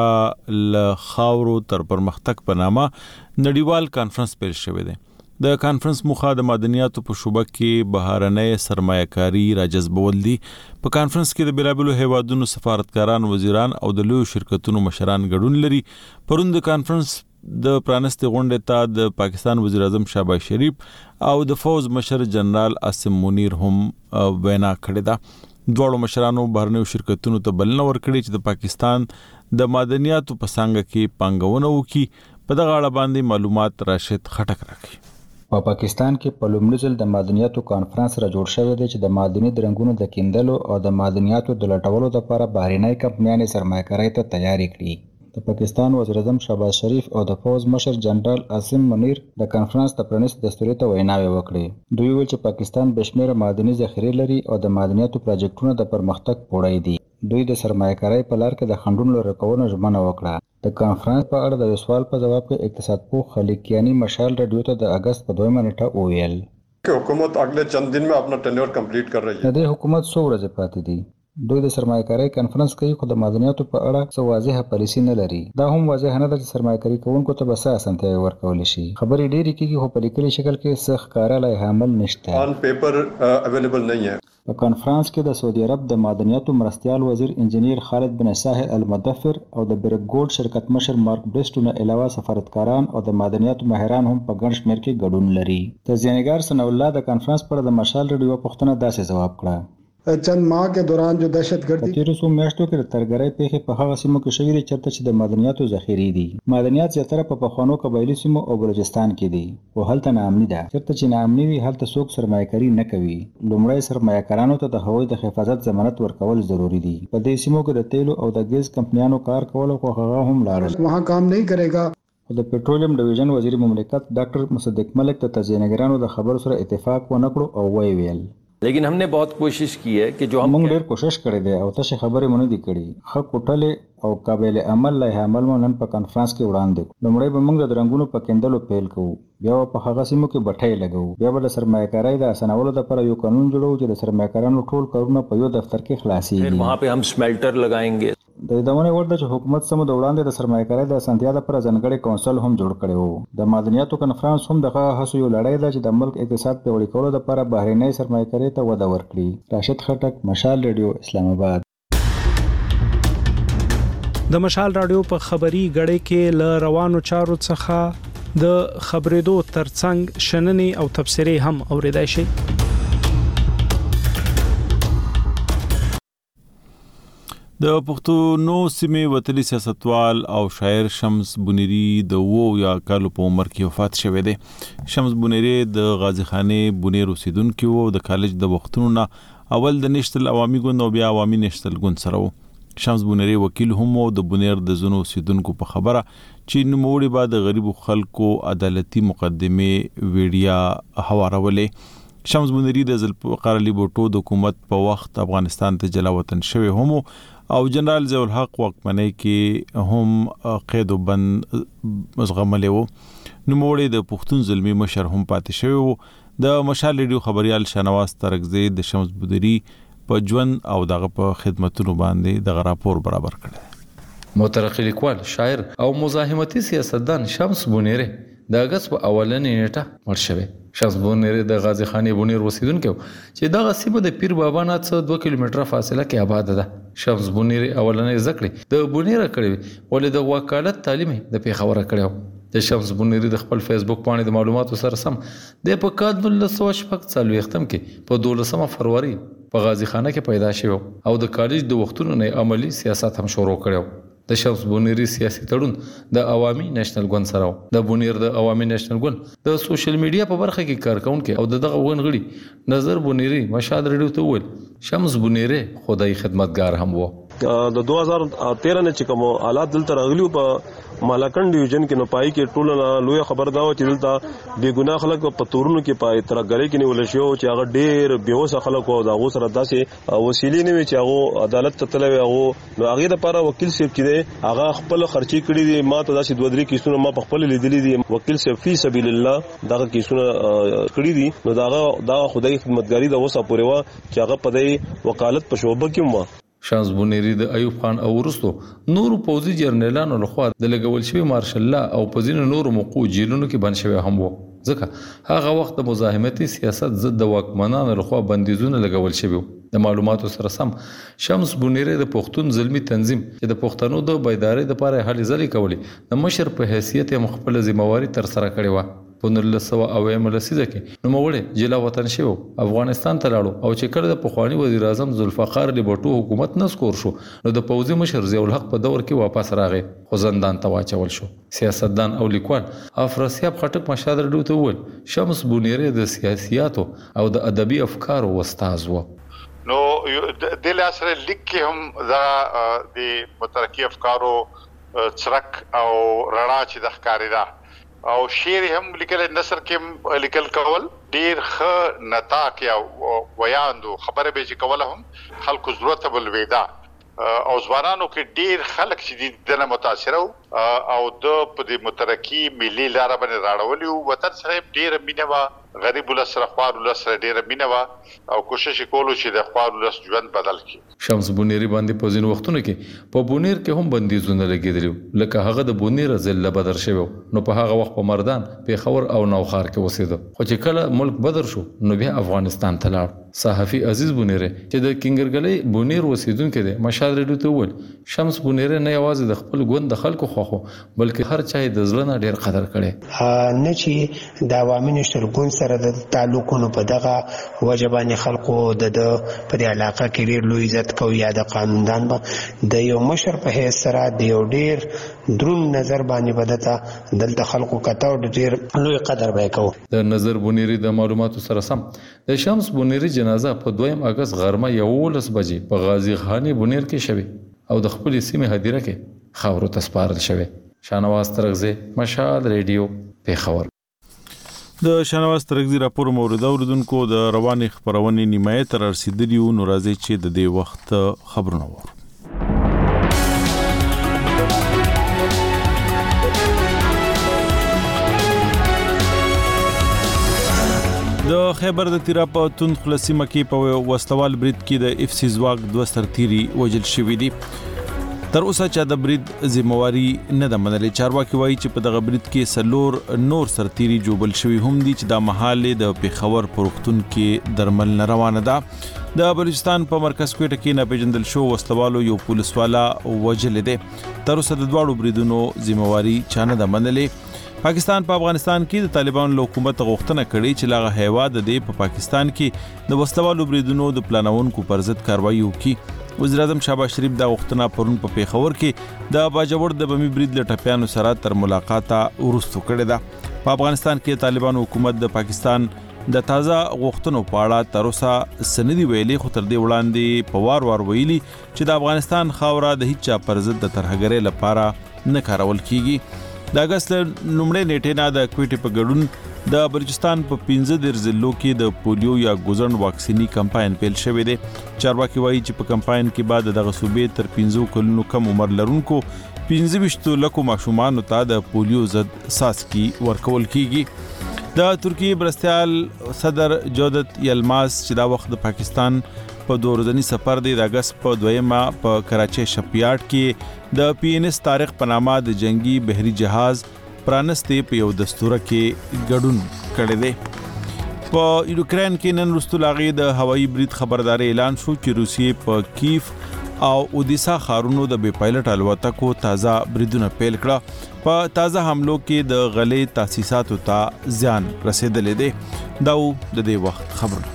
ل خاورو تر پرمختګ په نامه نړیوال کانفرنس پیل شوی دی د کانفرنس موخه د معدنیاتو په شوبه کې بهرنۍ سرمایه‌کاري راجذبول دي په کانفرنس کې د بلابلو هیوادونو سفارتکاران وزیران او د لوی شرکتونو مشران ګډون لري پرون د کانفرنس د پرانستې غونډې ته د پاکستان وزیر اعظم شهباز شریف او د فوز مشر جنرال عاصم منیر هم وینا کړې ده دواړو مشرانو بهرنیو شرکتونو ته بلنه ورکړې چې د پاکستان د معدنیاتو په څانګه کې پانګونه وکړي په دغه اړه باندې معلومات راشد خټک راکړي په پاکستان کې په لومړي ځل د معدنیاتو کانفرنس را جوړ شوی دی چې د معدني درنګونو د کیندلو او د معدنیاتو د لټولو لپاره بهرنۍ کمپنیانې سرمایه‌کارۍ ته تیاری کړي د پاکستان وزیر اعظم شهباز شریف او د فوز مشر جنرال عاصم منیر د کانفرنس د پرانیستي دستوري ته ویناوې وکړې دوی ویل چې پاکستان بشمیره معدني ذخیرې لري او د معدنیاتو پروجیکټونو د پرمختګ پوړی دي دوی د سرمایه‌کارۍ په لار کې د خنډونو لرې کولو ژمنه وکړه د کانفرنس په اړه د سوال په جواب کې اقتصاد پوه خلیقیانی مشال رادیو ته د اگست په 2 نیټه وویل कि हुकूमत अगले चंद दिन में अपना टेन्योर कंप्लीट कर रही है د حکومت 100 ورځې پاتې دي دوی د سرمایه‌کارۍ کانفرنس کوي خو د معدنیاتو په اړه څه واضحه پالیسي نه لري دا هم واضح نه ده چې سرمایه‌کاري کوونکو ته به څه اسانتیاوې ورکول شي خبرې ډېرې کېږي خو په لیکلي شکل کې څه ښکاره لایحه عمل نشته ऑन पेपर अवेलेबल नहीं है په کانفرنس کې د سعودي عرب د معدنیاتو مرستیال وزیر انجنیر خالد بن ساحر المدفر او د برک ګولډ شرکت مشر مارک برسټو نه علاوه سفارتکاران او د معدنیاتو ماهران هم په ګڼ شمېر کې ګډون لري تزیانګار ثناء الله د کانفرنس پر د مشال رډیو پوښتنه داسې جواب کړه چند ماہ کے دوران جو دہشتگردی تیرو سو میاشتو کې ترګرای پیښې په هغه سیمو کې شوې دي چېرته چې د معدنیاتو ذخیرې دي معدنیات زیاتره په پخوانو قبایلي سیمو او بلوچستان کې دي او هلته ناامني ده چېرته چې ناامني وي هلته څوک سرمایه‌کاري نه کوي لومړی سرمایه‌کارانو ته د هغوی د حفاظت ضمانت ورکول ضروری دي په دې سیمو کې د تیلو او د ګیس کمپنیانو کار کول خو هغه هم لاړل وहाँ काम नहीं करेगा د پټرولیم ډیویژن وزیر مملکت ډاکټر مصدق ملک ته تزیانګرانو د خبرو سره اتفاق ونه کړو او ویل लेकिन हमने बहुत कोशिश की है कि जो हम موږ ډېر کوشش کړی دی او تاسو خبرې مونږ دي کړی خو کوټلې او قابل عمل له عمل مو نن په کانفرنس کې وړاندې لومړی به موږ د رنگونو په کېندلو پیل کوو بیا په هغه سیمو کې بټۍ لګو بیا به د سرمایه‌کارۍ د اسانولو لپاره یو قانون جوړو چې د سرمایه‌کارانو ټول کارونه په یو دفتر کې خلاصي फिर वहाँ पे हम स्मेल्टर लगाएंगे د دمنه ورته چې حکومت سم د وړاندې د سرمایه‌کارۍ د اسانتیا لپاره ځانګړي کونسل هم جوړ کړي وو د معدنیاتو کانفرنس هم دغه هڅو یو لړۍ ده چې د ملک اقتصاد پیاوړي کولو لپاره بهرنۍ سرمایه‌کارۍ ته وده ورکړي راشد خټک مشال ریډیو اسلام آباد د مشال رادیو په خبري غړې کې ل روانو چارو څخه د خبرېدو ترڅنګ شننې او تبصرې هم اوریدای شي د پښتونو سیمې وتلی سیاستوال او شاعر شمس بنيري د وو یا کالو په عمر کې وفات شوی دی شمس بنيري د غازی خانه بنیر اوسیدونکو وو د کالج د وختونو نه اول د نشتل عوامي ګوند او بیا عوامي نشتل ګوند سره وو شمس بنيري وکیل هم وو د بنیر د زونو اوسیدونکو په خبره چې نوموړي بعد غریب خلکو عدالتي مقدمه ویډیا حوارولې شمس بنيري د ذوالفقار علي بوټو د حکومت په وخت افغانستان ته جلا وطن شوی هم او جنرال ضیاء الحق واکمنۍ کې هم قید او بند مزغملې وو نوموړي د پښتون زلمي مشر هم پاتې شوی وو د مشال ریډیو خبريال شنواز ترکزی د شمس بنيري په ژوند او دغه په خدماتونو باندې د راپور برابر کړی مترقی لیکوال شاعر او مزاحمتي سیاستدان شمس بنيري د اگست په اولنې نیټه مړ شوی شمس بنيري د غازی خانه بنیر اوسیدونکو چې دغه سیمه د پیر بابا نه څخه 2 کیلومتره فاصله کې آباد ده شمس بنيري اولنې زکړې د بنیر کړې ولې د وکالت تعلیم د پیښور کړو د شمس بنيري د خپل فیسبوک باندې د معلوماتو سره سم د په کال 1940 کې په 12 فروری په غازی خانه کې پیدا شو او د کالج د وختونو نه عملی سیاست هم شروع کړو د شمس بنيري سیاسي تړون د عوامي نېشنل ګوند سره د بنیر د عوامي نېشنل ګوند د سوشل میډیا په برخه کې کارکونکو او دغه غونغړي نظر بنيري مشاد ریډیو ته ویل شمس بنيري خدای خدمتګار هم وو د 2013 نه چې کوم حالات دلته راغلیو په مالاکنډ ډیویژن کې نه پای کې ټول لوی خبر دا و چې دلته بے ګناه خلک په تورونو کې پای ترګری کې نیول شو چې هغه ډېر بیوسه خلک او دا غو سره داسې وسیلې نه وي چې هغه عدالت ته تلوي هغه نو هغه لپاره وکیل صاحب چې هغه خپل خرچي کړی دي ما ته داسې 2-3 کیسونه ما په خپل لیدلې دي وکیل صاحب فی سبیل الله دا کیسونه کړی دي نو دا خدای خدمتګاری دا وسه پورې وا چې هغه په دې وکالت په شوبه کې و شمس بنيري د ایوب خان او ورستو نورو پوځي جرنیلانو لخوا د لګول شوی مارشل الله او پزینو نورو موقوع جیلونو کې بن شوی هم وو ځکه هغه وخت د مزاحمتي سیاست ضد د واکمنانو لخوا بندیزونه لګول شوی د معلوماتو سره سم شمس بنيري د پښتون زلمی تنظیم چې د پښتنو د بیدارۍ لپاره هلې ځلې کولې د مشر په حیثیت خپل ذمہواری تر سره کړې و په 1900 لسیزه کې نو موړې جلا وطن شو افغانستان ته لاړو او چې کله د پخوانی وزیر اعظم ذوالفقار علي بوټو حکومت نسکور شو نو د پوځي مشر ضیاء الحق په دور کې واپس راغی خو زندان ته واچول شو سیاستدان او لیکوال افراسیاب خټک مشاد ریډیو ته وویل شمس بنيري د سیاسياتو او د ادبي افکارو استاد و نو د لاسره لیک هم د مترقی افکارو څرک او رڼا چې د ښکاریدا او شعر هم لیکل نثر کې لیکل کول ډیر ښه نطاق یا ویاندو خبره به چې کول هم خلکو ضرورت بل وېدا او ځوانانو کې ډیر خلک چې دنه متاثر او د په دې مترقی ملي لار باندې راړولیو وطن سره ډیر مینه غریب ولسره خوار ولسره ډیر مینه او کوشش کولو چې د خوار ولس ژوند بدل کړي شمس بنيري باندې په ځینو وختونو کې په بونیر کې هم بندیزونه لګیدل لکه هغه د بونیر ضلع بدر شوی نو په هغه وخت په مردان پیښور او نوخار کې اوسېده خو چې کله ملک بدر شو نو بیا افغانستان ته لاړ صحافي عزیز بنيري چې د کینګرګلې بونیر اوسیدونکو دی مشاد ریډیو ته وویل شمس بنيري نه یوازې د خپل ګوند د خلکو خوخو بلکې هر چا د زړه نه ډیر قدر کړي نه چې د عوامي نشتر ګوند سره د تعلقونو په دغه وجبانی خلکو د په دې علاقه کې ډیر لوی عزت کوي یا د قانوندان به د یو مشر په حیث سره د یو ډیر درون نظر باندې بدته دلته خلکو کته او ډیر لوی قدر به کوي د نظر بنيري د معلوماتو سره سم د شمس بنيري جنازه په 2 اگست غرمه 11 بجې په غازی خانه بنیر کې شوه او د خپل سیمه هدیره کې خاورو ته سپارل شوه شانواز ترغزه مشال ریډیو پیښور د شنواز ترغزی راپور مورد اوردونکو د رواني خبرونې نیمایه تر رسیدلی نو راځي چې د دې وخت خبرونه وو. د خیبر د تیرا په توند خلاصي مکی په وستوال برید کې د اف سی زواګ 2 سرتيري وجل شوې دي. تر اوسه چې د برید ذمہواری نه د منلې. چارواکي وایي چې په دغه برید کې سلور نور سرتيري جوبل شوی هم دي چې د محل د پیښور پروختون کې درمل نه روانه ده. د بلوچستان په مرکز کوټه کې نه پیژندل شو وستوالو یو پولیس والا وجل دي. تر اوسه د دواړو بریدونو ذمہواری چانه د منلې. پاکستان په افغانستان کې د طالبانو حکومت غوښتنه کړې چې لاغه هیواد د پاکستان کې د وستوالو بریدونو د پلانونکو پر ضد کاروایی وکړي. وزیر اعظم شهباز شریف دا غوښتنه پرون په پیښور کې د باجوړ د بمی برید لټپیانو سره تر ملاقاته ورستو کړې ده. په افغانستان کې طالبانو حکومت د پاکستان د تازه غوښتنو په اړه تر اوسه سندي ویلي خو تر دې وړاندې په وار ویلي چې د افغانستان خاوره د هیڅ پر ضد د ترهګرۍ لپاره نه کارول کیږي. د اگست لومړۍ نیټې نه د کوټې په ګډون د بلوچستان په 15 ضلعو کې د پولیو یا ګوزن واکسینی کمپاین پیل شوی دی. چارواکي وایي چې په کمپاین کې بعد دغه صوبې تر 15 کلونو کم عمر لرونکو 25 لکو ماشومان ته د پولیو ضد ساسکی ورکول کیږي. د ترکیه برستیال صدر جودت یلماس چې دا وخت د پاکستان په دورځنی سفر دی د اگست په 2 په کراچي شپیاټ کې د پی ان اس طارق پنامه د جنگي بحري جهاز پرانستې په یو دستوره کې ګډون کړی دی. په یوکرين کې نن وروسته لاغي د هوایي برید خبرداري اعلان شو چې روسیې په کیف او اودیسا ښارونو د بي پایلټ الوتکو تازه بریدونه پیل کړه. په تازه حملو کې د غلې تاسیساتو ته زیان رسیدلې دی. دا د دې وخت خبرونه.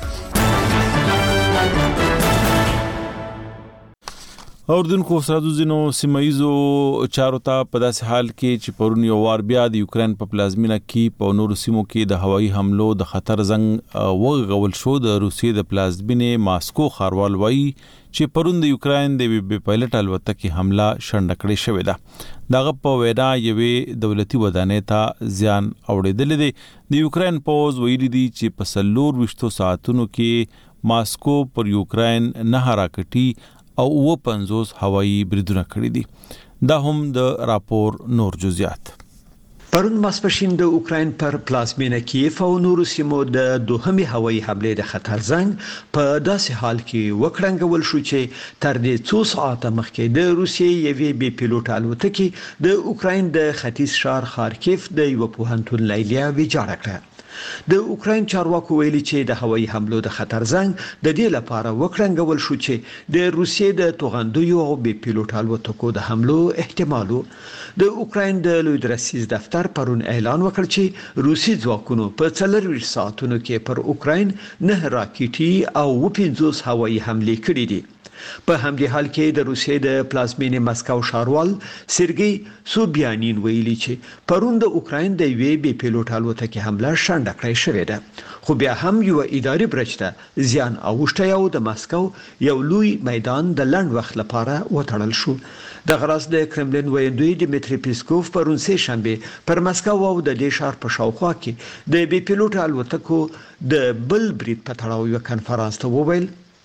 اردوونکو سره د زینو سیمایزو چارو ته په داسې حال کې چې پرون یو وار بیا د یوکرين په پلازمینه کې په نورو سیمو کې د هوایي حملو د خطر زنګ وغول شو. د روسیې د پلازمینه ماسکو خاروال وایي چې پرون د یوکرين د بي پایلټ الوتکې حمله شنډ کړې شوې ده. دغه په وینا یوې دولتي ودانۍ ته زیان اوریدل دي. د یوکرين پوز ویلي دي چې په 24 ساعتونو کې ماسکو پر یوکرين نه راکټي او 50 هوایي بریدونه کړی دي. دا هم د راپور نور جزئیات. پرون ماسپښین د اوکراین پر پلازمینه کیف او نورو سیمو د دوهمي هوایي حمله د خطر زنګ په داسې حال کې وکړنګول شو چې تر دې څو ساعته مخکې د روسیې یوې بي پيلوټ الوتکې د اوکراین د ختیځ ښار خارکیف د یو پوهنتون لیلیا ویجاړه کړه. د اوکراین چارواکو ویلي چې د هوایي حملو د خطر زنګ د دې لپاره وکړنګول شو چې د روسیې د توغندیو او بي پيلوټ الوتکو د حملو احتمالو. د اوکراین د لوی درسیز دفتر پرون اعلان وکړ چې روسي ځواکونو په 24 ساعتونو کې پر اوکراین 9 راکټي او 50 هوایي حملې کړې دي. په همدې حال کې د روسیې د پلازمینې مسکو ښاروال سرګي سوبیانین ویلي چې پرون د اوکراین د یوې بي پيلوټ الوتکې حمله شنډه کړې شوې ده. خو بیا هم یو اداري برجته زیان اوښتی او د مسکو یو لوی میدان د لنډ وخت لپاره وټړل شو. د غراس د کرملین ویندوی ډیمیټری پیسکوف پرون سه شنبه پر مسکو او د دې ښار په شاوخوا کې د بي پيلوټ الوتکو د بل برید په تړاو یو کنفرانس ته وویل.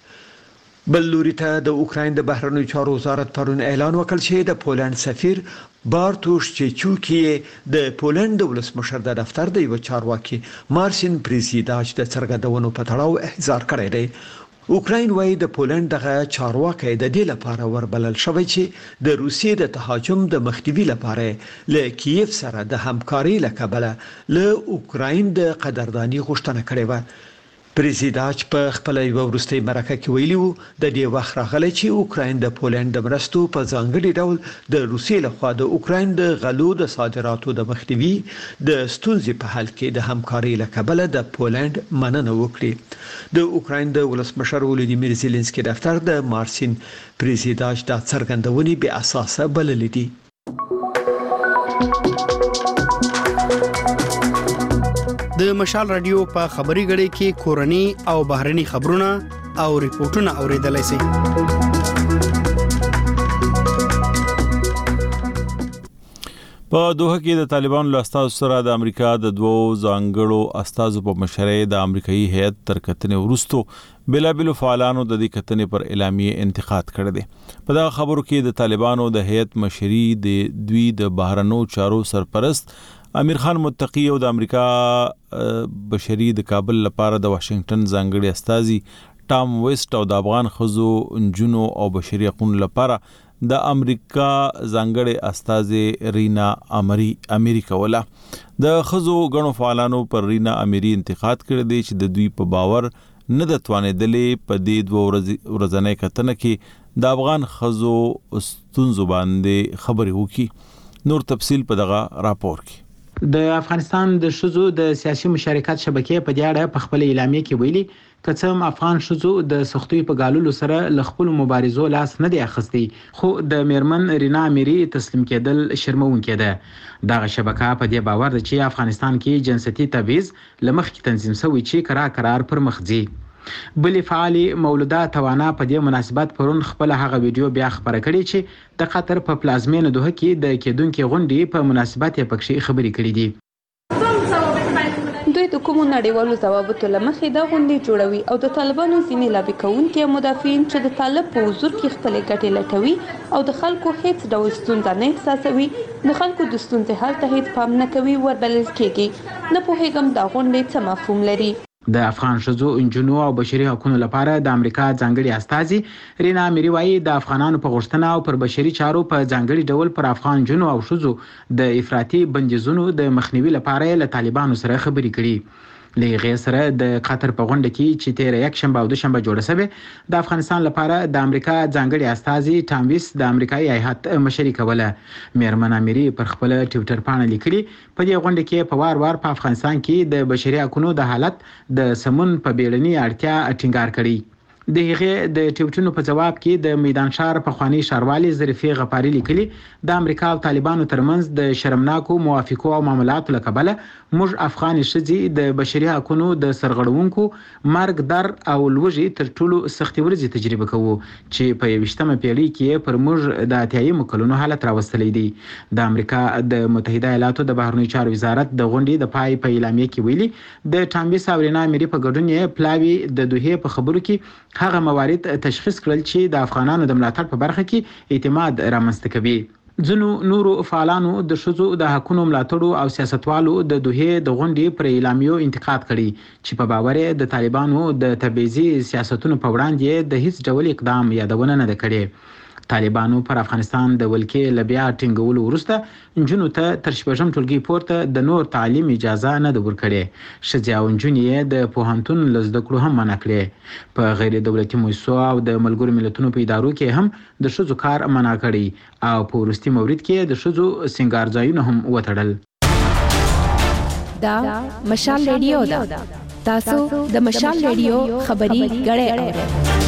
بل لوري ته د اوکراین د بهرنیو چارو وزارت پرون اعلان وکړ چې د پولند سفیر بارتوش چیچوکی د پولند د ولسمشر د دفتر د یو چارواکي مارسین پریزیداچ د څرګندونو په تړاو احضار کړی دی. اوکراین وايي د پولند دغه چارواکي د دې لپاره وربلل شوی چې د روسیې د تهاجم د مخنیوي لپاره له کیف سره د همکارۍ لکبله له اوکراین د قدردانی غوښتنه کړې و. پریزیداچ په خپل یو ورستي مرکه کې ویلي وو د دې وخت راغلی چې اوکراین د پولند د مرستو په ځانګړي ډول د روسیې لخوا د اوکراین د غلو د صادراتو د مخنیوي د ستونزې په حل کې د همکارۍ لکبله د پولند مننه وکړي. د اوکراین د ولسمشر ولودیمیر زيلنسکي دفتر د مارسین پریزیداچ د څرګندونې بې اساسه بللې دي. د مشال رادیو په خبري غړي کې کورني او بهرني خبرونه او ریپورتونه اوریدلای شئ. په دوحه کې د طالبانو له استازو سره د امریکا د دوو ځانګړو استازو په مشرۍ د امریکایي هیئت تر کتنې وروسته بېلابېلو فعالانو د دې کتنې پر اعلامیې انتقاد کړی دی. په دغه خبرو کې د طالبانو د هیئت مشري د دوی د بهرنیو چارو سرپرست امیر خان متقی او د امریکا بشري د کابل لپاره د واشنگټن ځانګړي استازي ټام ویسټ او د افغان ښځو نجونو او بشري حقوقو لپاره د امریکا ځانګړي استازي رینا امری کوله. د ښځو غنو فعالانو پر رینا امری انتقاد کړی دی چې د دوی په باور نه د توانېدلې په دې دوه ورځنۍ کتنه کې د افغان ښځو ستونزو باندې خبرې وکړي. نور تفصیل په دغه راپور کې. د افغانستان د ښځو د سیاسي مشارکت شبکې په دې اړه په خپل اعلامیه کې ویلي کڅم افغان ښځو د سختۍ په ګاللو سره ل خپل مبارزو لاس نه دی اخیستی، خو د میرمن رینا امری تسلیم کېدل شرمونکې ده. دغه شبکه په دې باور ده چې افغانستان کې جنسیتي تبعیض لمخکې تنظیم شوی چې قرار پر مخ ځي. بلې فعالي مولوده توانا په دې مناسبت پرون خپل هغه ویډیو بیا خبره کړې چې د قطر په پلازمینه دوحه کې د کېدونکو غونډې په مناسبت یې پکې خبرې کړې دي. دوی د کومو نړیوالو ضوابطو له مخې دا غونډې جوړوي او د طالبانو ځینې لابي کوونکي او مدافعین چې د طالب په حضور کې خپلې ګټې لټوي او د خلکو هیڅ ډول ستونزه نه احساسوي، د خلکو د ستونزې حل ته هیڅ پام نه کوي وربلل کېږي. نه پوهېږم دا غونډې څه مفهوم لري. د افغان ښځو انجونو او بشري حقوقو لپاره د امریکا ځانګړي استازي رینا امری وايي د افغانانو په غوښتنه او پر بشري چارو په ځانګړي ډول پر افغان جنو او ښځو د افراطي بندیزونو د مخنیوي لپاره له طالبانو سره خبرې کړي. له غیر سره د قطر په غونډه کې چې تیر یک شنبه او دوشنبه جوړه شوه د افغانستان لپاره د امریکا ځانګړي استازي ټام ویس د امریکایي هیئت مشري کوله. میرمن امری پر خپل ټویټر باندې لیکلي په دې غونډه کې په وار په افغانستان کې د بشري حقوقو د حالت د سمون په بیړني اړتیا ټینګار کړی. د هغې د ټویټونو په جواب کې د میدان شهر پخوانی ښاروالي ظریفې غفاري لیکلي د امریکا او طالبانو ترمنځ د شرمناکو موافقو او معاملاتو له کبله موږ افغان ښځې د بشري حقوقو د سرغړونکو مرګ در او لوږې تر ټولو سختې ورځې تجربه کوو چې په 21مه پیړۍ کې پر موږ د اتیایمو کلونو حالت راوستلی دی. د امریکا د متحده ایالاتو د بهرنیو چارو وزارت د غونډې د پای په اعلامیه کې ویلي د ټام ویس او رینا امری په ګډون یې پلاوي د دوحې په خبرو کې هغه موارد تشخیص کړل چې د افغانانو د ملاتړ په برخه کې اعتماد رامنځته کوي. ځینو نورو فعالانو د ښځو د حقوقو ملاتړو او سیاستوالو د دوحې د غونډې پر اعلامیو انتقاد کړي چې په باور د طالبانو د تبعیضي سیاستونو په وړاندې د هیڅ ډول اقدام یادونه نه ده کړې. طالبانو پر افغانستان د ولکې لبیا ټینګولو وروسته نجونو ته تر شپږم ټولګي پورته د نور تعلیم اجازه نه ده ورکړې. ښځې او نجونې د پوهنتون له زده کړو هم منع کړې. په غیر دولتي مؤسسو او د ملګرو ملتونو په ادارو کې هم د ښځو کار منع کړی او په وروستي مورد کې د ښځو سنگار ځایونه هم وتړل. دا مشال ریډیو ده. تاسو د مشال ریډیو خبري غړې اورئ.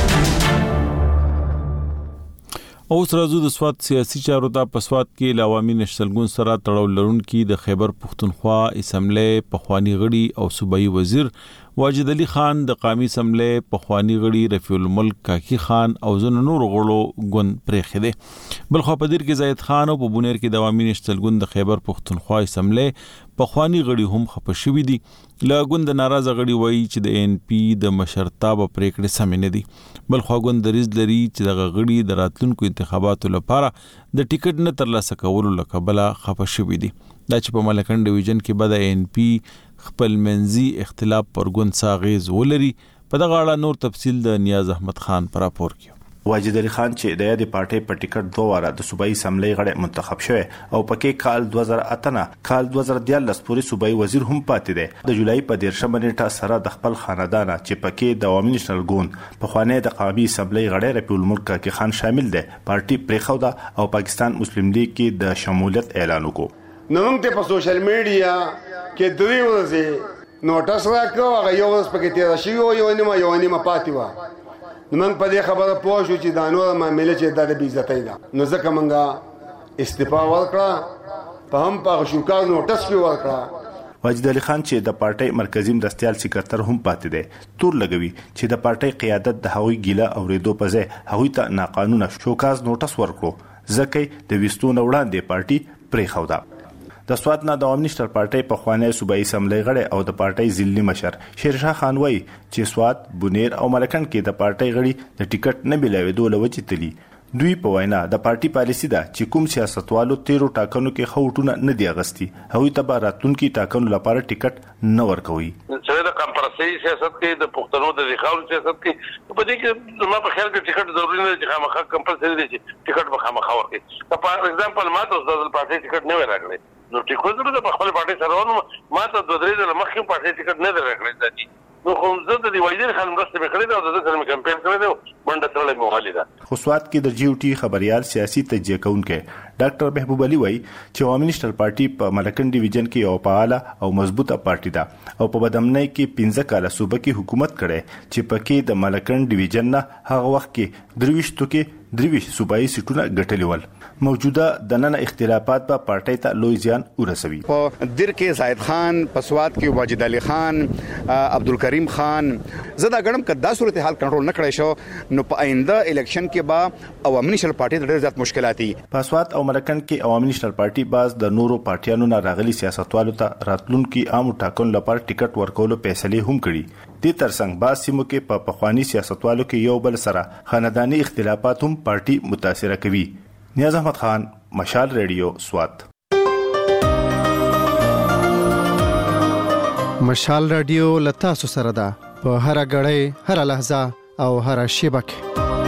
اوس راځو د سواد سیاسي چارو ته. په سواد کې له عوامي نشتلګون سره تړاو لرونکي د خیبر پښتونخوا اسمبلی پخوانی غړي او صوبایي وزیر واجد علي خان د قومي اسمبلی پخوانی غړي رفیع الملک کاکی خان او ځینو نورو غړو ګوند پرېښی دی. بلخوا په دیر کې زاید خان او په بونیر کې د عوامي نشتلګون د خیبر پښتونخوا اسمبلی پخوانی غړي هم خپه شوي دي. له ګوند ناراضه غړي وایي چې د ان پی د مشرتابه پریکړې سمې نه دي. بلخوا ګوند دریځ لري چې دغه غړي د راتلونکو انتخاباتو لپاره د ټیکټ نه ترلاسه کولو له کبله خپه شوي دي. دا چې په ملکن ډیویژن کې به د ان پی خپل منځي اختلاف پر ګوند څه اغیز ولري. په دغه اړه نور تفصیل د نیاز احمد خان په راپور کې. واجد علي خان چې د یادې پارټۍ په ټیکټ 2 واره د صوبایي اسمبلی غړی منتخب شوی او پکې کال 2008 نه کال 2014 پورې صوبایي وزیر هم پاتې دی. د جولای په 13 نیټه سره د خپل خاندان چې پکې د عوامي نشنلګون په خوانې د قومي اسمبلی غړی رفیع الملک کاکی خان شامل دی پارټي پریخوده او پاکستان مسلم لیگ کې د شمولیت اعلان وکړ. نو موږ ته په سوشل میډیا کې دوی ورځي نوټس راکړو هغه یو ورځ پکې تیر شي یو نیمه پاتې و. نو موږ په دې خبره پوه شو چې دا نور معاملې چې دا د بې عزتۍ ده نو ځکه موږ استعفا ورکړه په هم په شوکار نوټس کې ورکړه. واجد علي خان چې د پارټۍ مرکزي مرستیال سکرټر هم پاتې دی تور لګوي چې د پارټۍ قیادت د هغوی ګیله اورېدو په ځای هغوی ته ناقانونه شوکاز نوټس ورکړو ځکه د وستون وړاندې پارټي پریښوده. د سوات نه د عوامي نېشنل پارټۍ پخوانی صوبایي اسمبلی غړی او د پارټۍ ضلعي مشر شیرشاه خان وایي چې سوات، بونیر او ملکنډ کې د پارټۍ غړي د ټیکټ نه بېلوېدو له وجې تلي. دوی په وینا د پارټي پالیسي ده چې کوم سیاستوالو تیرو ټاکنو کې خوټونه نه دی اغستی، هغوی ته به راتلونکي ټاکنو لپاره ټیکټ نه ورکوي. چې د کمپرسي سیاست کې د پښتنو د ځخاو سیاست کې په دې کې ما په خیال کې ټیکټ ضروري نه دی چې خامخا کمپلسري دی چې ټیکټ به خامخا ورکړي. په ایگزامپل ما ته د پارټي ټیکټ نه ورکړي، نو ټیکټ ضروري د خپل پارټي سره ونه ما ته د درې د مخکې پارټي ټیکټ نه ورکړي ځي. نو خو زه د دې وایي خلک مرسته وکړې دا د سره مې کمپاین کړی دی منډه سره موالي ده. خو سوات کې د جی او ټي خبريال سیاسي تجزیه کوونکی ډاکټر محبوب علي وایي چې عوامي نېشنل پارټي په ملکنډ ډیویژن کې یو فعاله او مضبوطه پارټي ده او په بدامنۍ کې 15 کاله صوبه کې حکومت کړي چې پکې د ملکنډ ډیویژن نه هغه وخت کې 23 صوبایي سیټونه ګټلي ول. موجوده د نن اختلافات په پارټۍ ته لوی زیان ورسوي. په دیر کې زاهد خان، په سوات کې واجد علي خان، عبدالکریم خان، زدا غړم کدا صورتحال کنټرول نه کړی شو نو په آینده الیکشن کې با عوامي نېشنل پارټي د ډېر زیات مشکلاتي. په سوات او ملکنډ کې عوامي نېشنل پارټي باز د نورو پارټیانو نه راغلي سیاستوالو ته راتلونکي عام ټاکنو لپاره ټیکټ ورکولو فیصله هم کړي. د ترڅنګ باز سیمو کې په پخوانی سیاستوالو کې یو بل سره خاندانی اختلافات هم پارټي متاثر کوي. نیاز احمد خان، مشال ریډیو، سوات. مشال ریډیو لتا سره ده په هر غړې، هر لحظه او هر شیبه کې.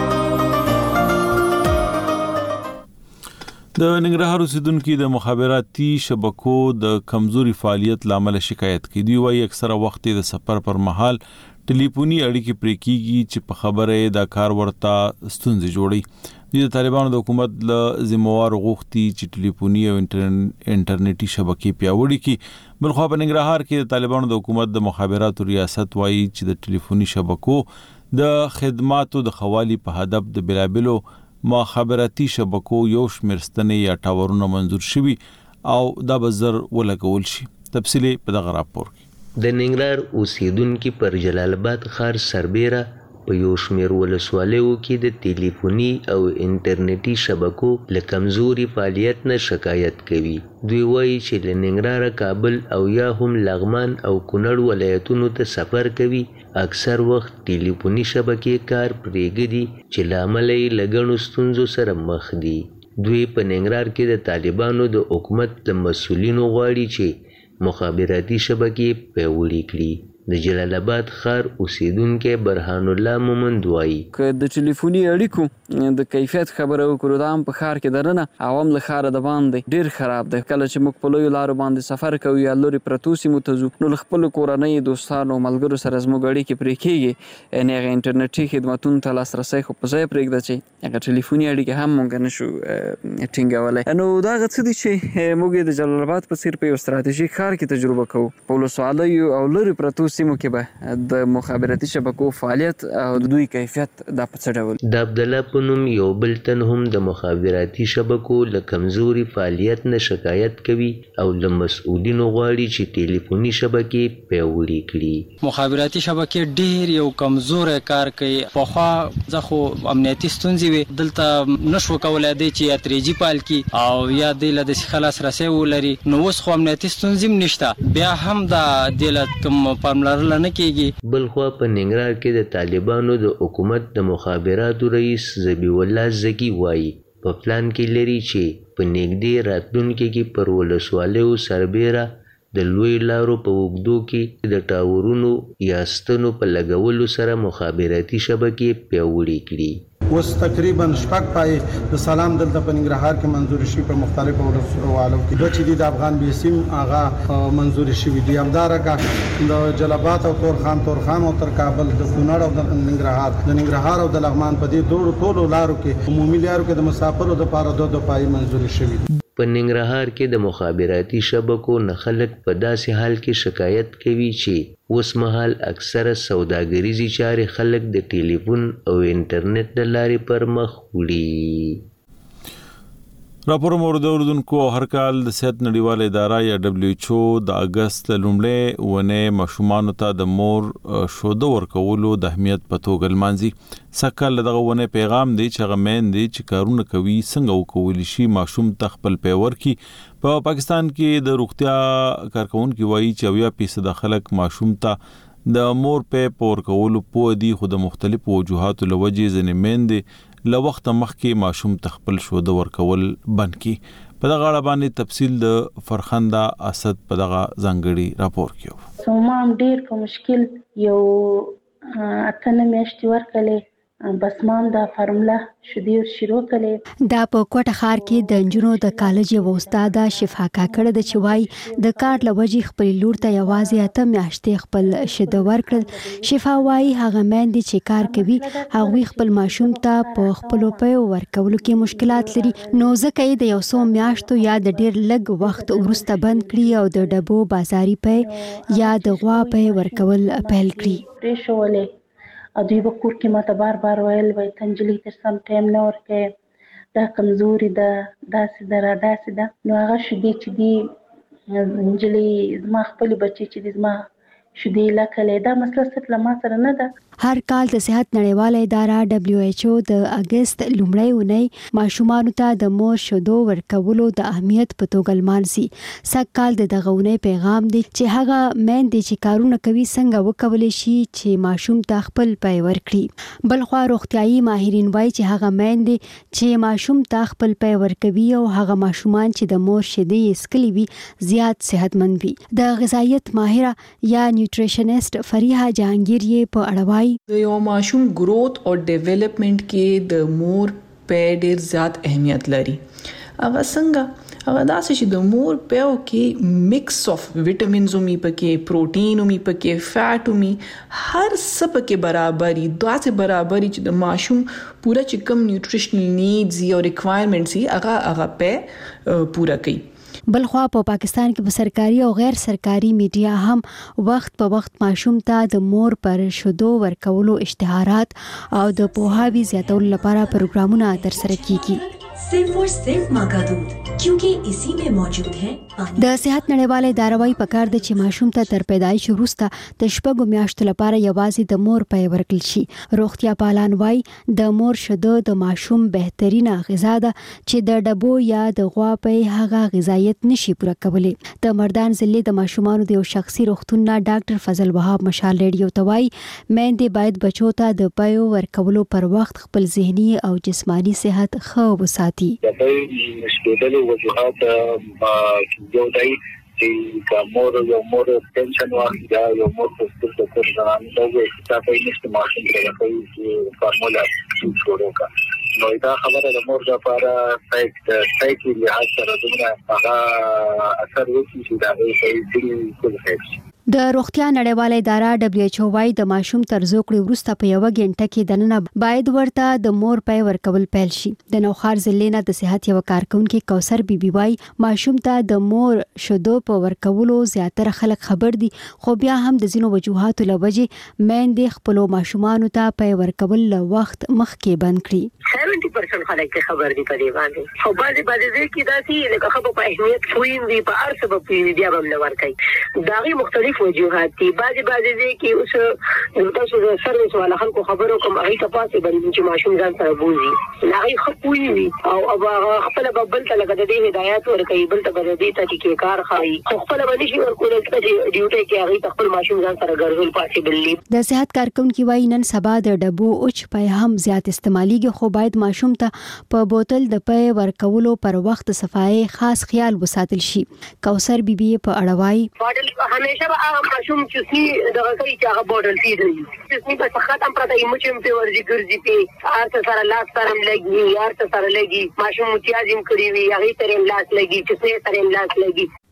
د ننګرهار اوسیدونکو د مخابراتي شبکو د کمزوري فعالیت لامل شکایت کوي. وایي اکثره وخت د سفر پر مهال ټلیفوني اړیکې پرې کیږي چې په خبره د کار ورته ستونزې جوړي. د طالبانو د حکومت له ذمہوار غوښتي چې ټلیفوني او انټرنیټي شبکې پیاوړې کړي. بلخوا په ننګرهار کې د طالبانو د حکومت د مخابراتو ریاست وایي چې د ټلیفوني شبکو د خدماتو د خوالي په هدف د بلابلو مخابراتي شبکو یو شمېر ستنې یا ټاورونه منظور شوي او دا به زر ولګول شي. تفصیل په دغه راپور کې. د ننګرهار اوسیدونکو پر جلال آباد ښار سربیره په یو شمېر ولسوالیو کې د ټلیفوني او انټرنیټي شبکو له کمزوري فعالیت نه شکایت کوي. دوی وایي چې له ننګرهاره کابل او یا هم لغمان او کونړ ولایتونو ته سفر کوي، اکثر وخت ټلیفوني شبکې کار پرېږدي چې له امله یې له ګڼو ستونزو سره مخ دي. دوی په ننګرهار کې د طالبانو د حکومت د مسؤلینو غواړي چې مخابراتي شبکې پیاوړې کړي. د جلال آباد ښار اوسیدونکی برهان الله مومند وایي که د ټلیفوني اړیکو د کیفیت خبره وکړو دا هم په ښار کې دننه عوام له ښاره د باندې ډېر خراب دی. کله چې موږ په لویو لارو باندې سفر کوو یا لرې پرتو سیمو ته ځو نو له خپلو کورنۍ، دوستانو او ملګرو سره زموږ اړیکې پرې کېږي، یعنې هغه انټرنیټي خدمتونو ته لاسرسی خو په ځای پرېږده چې هغه ټلیفوني اړیکې هم موږ نه شو ټینګولی. نو دا هغه څه دي چې موږ یې د جلال آباد په څېر په یو ستراتیژیک ښار کې تجربه کوو. په ولسوالیو او لرې پرتو سیمو کې به د مخابراتي شبکو فعالیت او د دوی کیفیت دا په څه ډول. د عبدالله په نوم یو بل تن هم د مخابراتي شبکو له کمزوري فعالیت نه شکایت کوي او له مسؤلینو غواړي چې ټلیفوني شبکې پیاوړې کړي. مخابراتي شبکې ډېر یو کمزوری کار کوي. پخوا زه خو امنیتي ستونزې وي دلته نشو کولی دی چې یا 3G پال کی او یا دی له داسې ښه لاسرسی ولري. نو اوس خو امنیتي ستونزې هم نشته، بیا هم دا دې له کوم پاملرنه نه کېږي. بلخوا په ننګرهار کې د طالبانو د حکومت د مخابراتو رئیس ذبیح الله زکی وایي په پلان کې لري چې په نږدې راتلونکي کې پر ولسوالیو سربیره د لوی لارو په اوږدو کې د ټاورونو یا ستنو په لګولو سره مخابراتي شبکې پیاوړې کړي. اوس تقریبا شپږ پای د سلام دلته په ننګرهار کې منظور شي په مختلفو ولسوالو کې دوه چې د افغان بیسیم هغه منظور شي دي همدارنګه د جلال او تورخم او تر کابل د کونړ او د ننګرهار او د لغمان په دې دوه ټولو لارو کې عمومي لارو کې د مسافرو لپاره دوه پای منظور شوي. په ننګرهار کې د مخابراتي شبکو نه خلک په داسې حال کې شکایت کوي چې اوس مهال اکثره سوداګریزي چارې خلک د ټلیفون او انټرنیټ له لارې پر مخ وړي. د ننګرهار اوسیدونکو د مخابراتي شبکو د راپور مورد اردوونکو هر کال د صحت نړیواله اداره یا WHO د اگست لومړی ونه ماشومان ته د مور شوده ورکولو د اهمیت په توګه لمانځي. سکهال دغه ونه پیغام دی چې غمن دی چې کارونه کوي څنګه وکول شي ماشوم ته خپل پیور کی. په پاکستان کې د روغتیا کارکونکو وایي چې 80% خلک ماشوم ته د مور په پور کولو په دي خو د مختلفو وجوهاتو لوجې ځنې مېندې له وخت مخکې ماشوم تخپل شوده ورکول بند کی. په دغه اړه باندې تفصیل د فرخنده اسد په دغه ځانګړي راپور کې. سومام ډیر په مشکل یو اتنه میاشتې ورکلې بس مام دا فارمولا شدي شروع کړي. دا په کوټه خار کې د انجونو د کالج یو استاد شفا کاکړه د چوي د کار لوجي خپل لور ته یوازې اته میاشتې خپل شده ورکړل. شفا وايي هغه مېندې چې کار کوي هغه خپل ماشوم ته په خپل په ورکولو کې مشکلات لري نو ځکه د یو څو میاشتو یا د ډیر لږ وخت ورسته بند کړي او د ډبو بازاري په یا د غوا په ورکول پیل کړي. دوی به کور کې ماته بار ویل وای تنجلی تر سم ټایم نه ورکې دا کمزوري ده داسې ده نو هغه شدي چې دی انجلی زما خپل بچي چې دی زما شدي لکه دا مسله ست لما سره نه ده. هر کال د صحت نړیواله اداره WHO د اگست لومړی ونی ماشومان ته د مور شودو ورکولو د اهمیت په توګه لمانځي. سږ کال د دغه ونی پیغام دی چې هغه مېندې چې کارونه کوي څنګه وکولای شي چې ماشوم ته خپل پای ورکړي. بل خو روغتيایي ماهرین وایي چې هغه مېندې چې ماشوم ته خپل پای ورکوي او هغه ماشومان چې د مور شیدې اسکلي وي زیات صحتمند وي. د غذایت ماهره یا نیوټریشنست فریحه جهانگیر یې په اړه وایي د یو ماشوم گروث او ډیولپمنٹ کې د مور په ډیر زیات اهمیت لري. هغه څنګه هغه داسې چې د مور په کې مکس اف وټامینز او می پکې پروتین او می پکې فیټ او می هر څه پکې برابرۍ داسې برابرۍ چې د ماشوم پورا چې کوم نیوټریشنل نیډز او ریکوایرمنټس هغه په پورا کوي. بل خو په پاکستان کې په سرکاري او غیر سرکاري میډیا هم وخت په وخت ماشوم ته د مور پر شودو ورکولو اشتهارات او د پوهاوی زیاتولو لپاره پروګرامونه ترسره کیږي. सिर्फ और सिर्फ माँ का दूध क्योंकि इसी में मौजूद है पानी. د صحت نړیواله اداره وايي پکار د چې ماشوم ته تر پیدایش وروسته د شپږو میاشتو لپاره یوازې د مور پای ورکړل شي. روغتیا پالان وايي د مور شوده د ماشوم بهترینه غذا ده چې د ډبو یا د غوا پای هغه غذایت نشي پوره کولی. د مردان ضلع د ماشومانو د یو شخصي روغتون ډاکټر فضل وهاب مشال ریډیو ته وايي مېندې باید بچو ته د پای ورکولو پر وخت خپل ذهني او جسمانی صحت ښه وساتي. د مشکلاتو وجوهات یو دی چې یو مور ټینشن واخلي دا یو مور په ستر د کور ځان ته وایي چې تاسو یې نشته ماشوم ته کوي فارمولا شروع کړه نو دا خبره د مور لپاره سایکي لحاظ سره دغه هغه اثر وکړي چې دا یې کول شي. د روغتیا نړیواله اداره WHO وايي د ماشوم تر زوکړې وروسته په یو غنټه کې دننه باید ورته د مور پای ورکول پیل شي. د نوخار ضلع نه د صحت یو کارکونکو کوثر بیبي وايي ماشوم ته د مور شودو په ورکولو زیاتره خلک خبر دي خو بیا هم د زینو وجوهاتو لوجې مېندې خپل ماشومان ته پای ورکول له وخت مخکې بند کړي. 70% خلک خبر دي په دې باندې خو بعضې کې دا چې لکه خبره په اهمیت خوین دي په هر سبب بیا هم نه ورکړي داغي مختلف وجوهات دي بعضې کې اوس تاسو د سرویس والا خلکو خبرو کوم هغه ته پاسه باندې چې ماشوم ځان سره بوزي هغه خپوي وي او خپل بل ته لګه د هدایت ورکوي بل ته د دې ته کې کار خایي خپل باندې شي ورکول چې ډیوټي کې هغه خپل ماشوم ځان سره ګرځول پاسبل دي. د صحت کارکونکو وايي نن سبا د ډبو اوچ پای هم زیات استعماليږي خو باید ماشوم ته په بوتل د پای ورکولو پر وخت صفای خاص خیال وساتل شي. کوثر بیبي په اړه وايي بوتل همیشه ماشوم چې سي دغه کوي چې هغه بوتل پیډ وي چې سي په ختم پرته یې مچم په ورځي ګرځي په ارته سره لاس سره لګي ارته سره لګي ماشوم متیازم کړی وي هغه ترې لاس لګي چې سره لاس لګي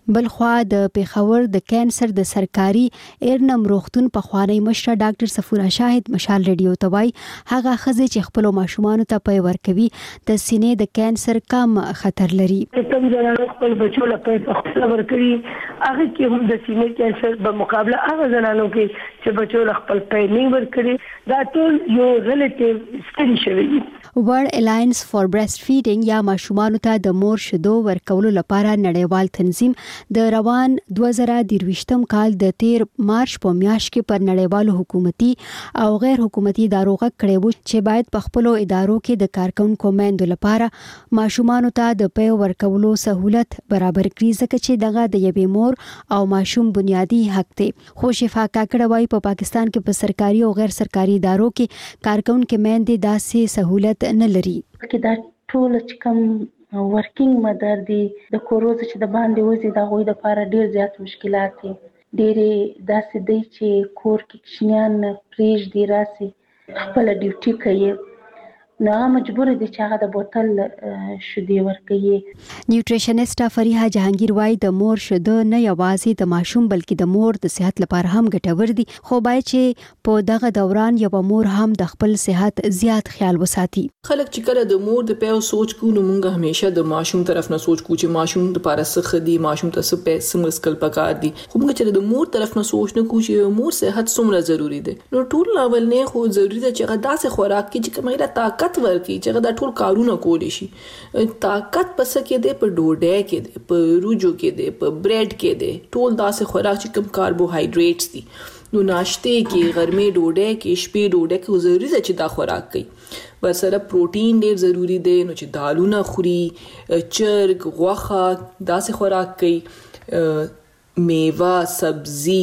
بلخوا د پیښور د کانسر د سرکاري ایرنم روغتون په خوانی مشره ډاکټر صفورا شاهد مشال ریډیو توای هغه خزه چې خپل ماشومان ته پي ورکوي د سینې د کانسر کم خطر لري. کوم ځای خپل بچو لپاره خپل ورکوي هغه کې هم د سینې کانسر په مقابله هغه زنانو کې چې بچو خپل پي نه ورکړي دا ټول یو ریلیټیو سټډي شوی. ورلد الاینس فار برېسټ فیډینګ یا ماشومان ته د مور شیدو ورکولو لپاره نړیوال تنظیم د روان 2023م کال د 13 مارچ په میاشت کې پر نړیوالو حکومتي او غیر حکومتي ادارو غږ کړی و چې باید په خپل ادارو کې د کارکونکو میندو لپاره ماشومان ته د پي ورکولو سہولت برابر کړي ځکه چې دغه د یوې مور او ماشوم بنیادی حق دی. خو شفا کاکړه وايي په پاکستان کې په سرکاري او غیر سرکاري ادارو کې کارکونکو میندې داسې سہولت نه لري. کې دا ټول چې کوم ورکینګ مدر دي د کوروز چې د باندې وځي دا غوي د لپاره ډیر زیات مشکلات دي. ډېرې داسې دی چې کور کې کښنیان پریج دی راسي خپل ډیوټي کوي نو مجبور دي چې هغه د بوتل شیدې ورکوي. نیوټریشنست فریحه جهانگیر وايي د مور شیدو نه یوازې د ماشوم بلکې د مور د صحت لپاره هم ګټور دي خو باید چې په دغه دوران یو مور هم د خپل صحت زیات خیال وساتي. خلک چې کله د مور د پیو سوچ کو نو مونږ همیشه د ماشوم طرف نه سوچ کو چې ماشوم د لپاره څه خدي ماشوم ته څه پیسې مسکل پکار دي خو مونږ چې د مور طرف نه سوچ نه کو چې مور صحت څومره ضروری دي نو ټول اول نه خو ضروری ده چې هغه داسې خوراک کې چې کومه طاقت ورکړي چې دا ټول کارونه کولی شي. طاقت پس کې دی په ډوډۍ کې دی په روجو کې دی په بریډ کې دی ټول داسې خوراک چې کوم کاربوهایډریټس دي نو ناشته کې غرمې ډوډۍ کې شپې ډوډۍ کې ضروری ده چې دا خوراک کوي. ورسره پروتین ډیر ضروری دی نو چې دالونه خوري چرګ غوښه داسې خوراک کوي میوه سبزی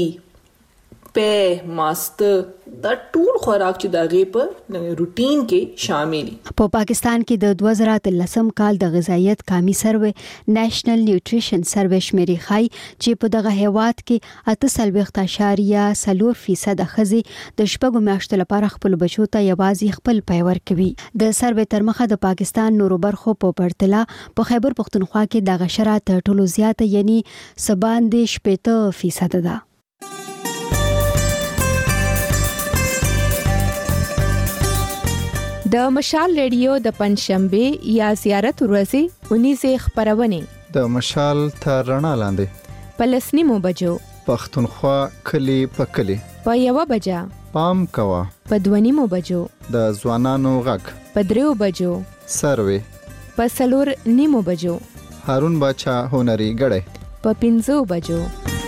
په ماست دا ټول خوراک چې دغه په روټین کې شامل دي. په پاکستان کې د 2013 کال د غذایت کمی سروې نېشنل نیوټریشن سروې شمیرې ښایي چې په دغه هیواد کې 8.4% ښځې د شپږو میاشتو لپاره خپل بچو ته یوازې خپل پي ورکوي. د سروې تر مخه د پاکستان نورو برخو په پرتله په خیبر پختونخوا کې دغه شرح تر ټولو زیاته یعنی 97% ده. د مشال ریډیو د پنځشنبه یا زیارت ورځې 19 خبرونه د مشال تر رڼا لاندې په 9 بجو پختونخوا کلی په کلی په 1 بجا پام کوا په 2 بجو د ځوانانو غږ په 3 بجو سروې په 4 بجو هارون باچا هنري غړې په 5 بجو.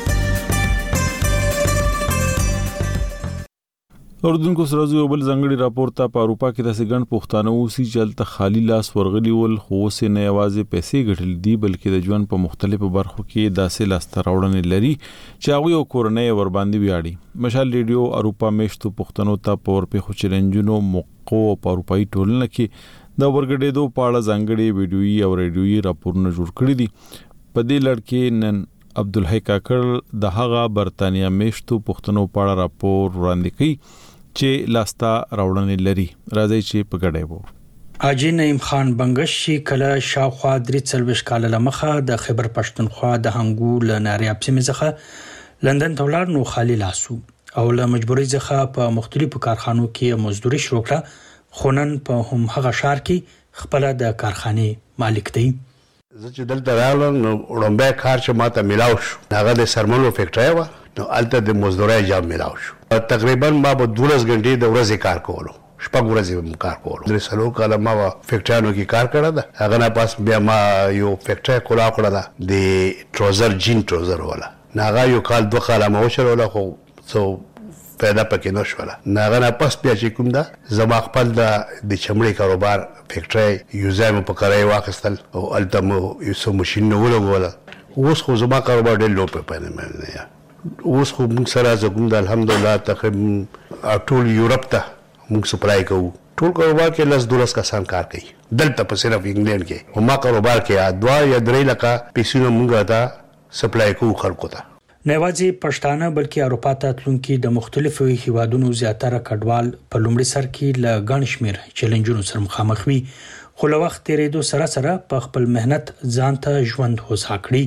اردوونکو سره یو بل ځنګړي راپور ته په اروپا کې د سګند پښتانه اوسي چلته خالی لاس ورغلی ول خو سه نه یوازې پیسې ګټل دي بلکې د ژوند په مختلفو برخو کې داسې لاس تراوړنې لري چې هغه یو کورنۍ ور باندې ویاړي. مشال ریډیو اروپا میشتو پښتنو ته پور په خو چیلنجونو موقو په اروپאי ټولنه کې د ورګډېدو په اړه ځنګړي ویډیويي او ریډیويي راپورونه جوړ کړي دي. په دې لړ کې نن عبدالحی کاکړ د هغه برتانیا میشتو پښتنو په اړه راپور وړاندې کړي چې لاستا راوړنې لري. راځي چې په ګډه وو. حاجی نعیم خان بنگش چې کله شاوخوا 43 کال لمخه د خیبر پښتونخوا د هنګو ل ناریاب سیمه څخه لندن ته ولاړ نو خالی لاسو او له مجبورۍ څخه په مختلفو کارخانو کې مزدوري شروع کړه خو نن په هم هغه شهر کې خپل د کارخانه مالک دی. زه چې دلته راغلم نو وړاندې کار چې ماته ملاو شو هغه د سرمنو فیکټری و نو الته د مزدوري جام ملاو شو. تقریبا ما به 12 غنټې د ورځې کار کولو شپږ ورځې کار کولو. د سلو کاله ما فیکټریانو کې کار کړی دا هغه نه پاس بیا ما یو فیکټری کولا کړی دا د ټروزر جین ټروزر ولا ناغه یو کال 2 کال ما وشروله خو څو پیدا پکې نشوله ناغه نه پاس بیا چې کوم دا زما خپل د چمړي کاروبار فیکټری یوزایم په کارای واخستل او الته یو څو ماشين نو ولګول اوس خو زما کاروبار ډېر لو په پنه مې اوس خو موږ سره زګوم د الحمدلله تقریبا ټول یورپ ته موږ سپلای کوو. ټول کاروبار کې لس 12 کسان کار کوي دلته په صرف انګلند کې او ما کاروبار کې دوا یا درې لکه پیسې موږ ته سپلای کوو خلکو ته. نه واځي پښتانه بلکې اروپا ته تلونکي د مختلفو هیوادونو زیاتره کډوال په لومړي سر کې ل غنشمیر چیلنجونو سره مخامخ وي خو له وخت تیرېدو سره په خپل مهنت ځان ته ژوند هوسا کړی.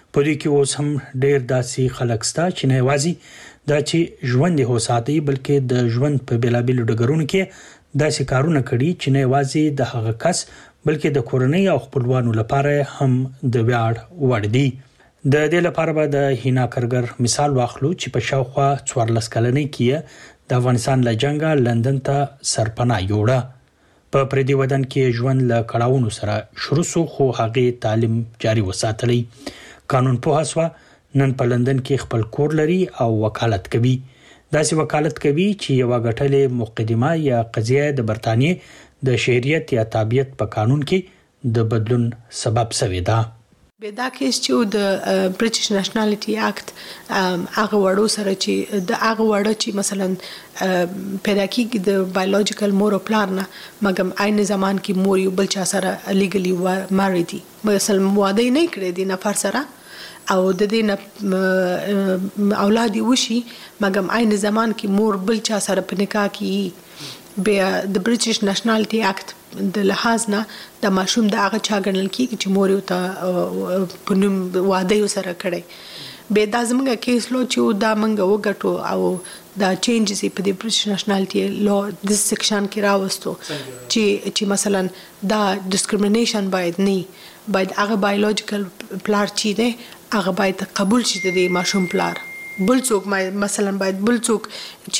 په دې کې اوس هم ډېر داسې خلک شته چې نه یوازې دا چې ژوند یې هوساتي بلکې د ژوند په بیلابیلو ډګرونو کې داسې کارونه کړي چې نه یوازې د هغه کس بلکې د کورنۍ او خپلوانو لپاره هم د ویاړ وړ دي. د دې لپاره به د هینا کرګر مثال واخلو چې په شاوخوا 14 کلنۍ کې د افغانستان له جنگه لندن ته سرپناه یوړه. په پردي وطن کې ژوند له کړاوونو سره شروع شو خو هغه تعلیم جاري وساتلی. قانون په حساب نن په لندن کې خپل کور لري او وکالت کوي. داسې وکالت کوي چې یو غټلې مقدمه یا قضیه د برتانیې د شهریت یا تابعیت په قانون کې د بدلون سبب شوی ده. به دا کیس چې د برټیش نېشنالټي اکټ هغه وړو سره چې د هغه وړو چې مثلا پیدا کیږي د بایولوژیکل مور او پلار نه مګم عین زمان کې مور یو بل چا سره لیګلی ماري دي مثلا واده نه کړی دي نفر سره او د دې نه اولاد وشي مګم عین زمان کې مور بل چا سره په نکاح کې به د برټیش نېشنالټي اکټ د لحاظ نه د ماشوم د هغه چا ګڼل کیږي چې مور یو ته په نوم واده سره کړي. به دا زموږ کیس لو چې دا منګه وګټو او دا چینجز په د برټیش نېشنالټي لو د سیکشن کې راوستو چې مثلا دا ډیسکریمینیشن باید نه باید هغه بایولوژیکل پلار چې دی هغه باید قبول شي د ماشوم پلار بل څوک مثلا باید بل څوک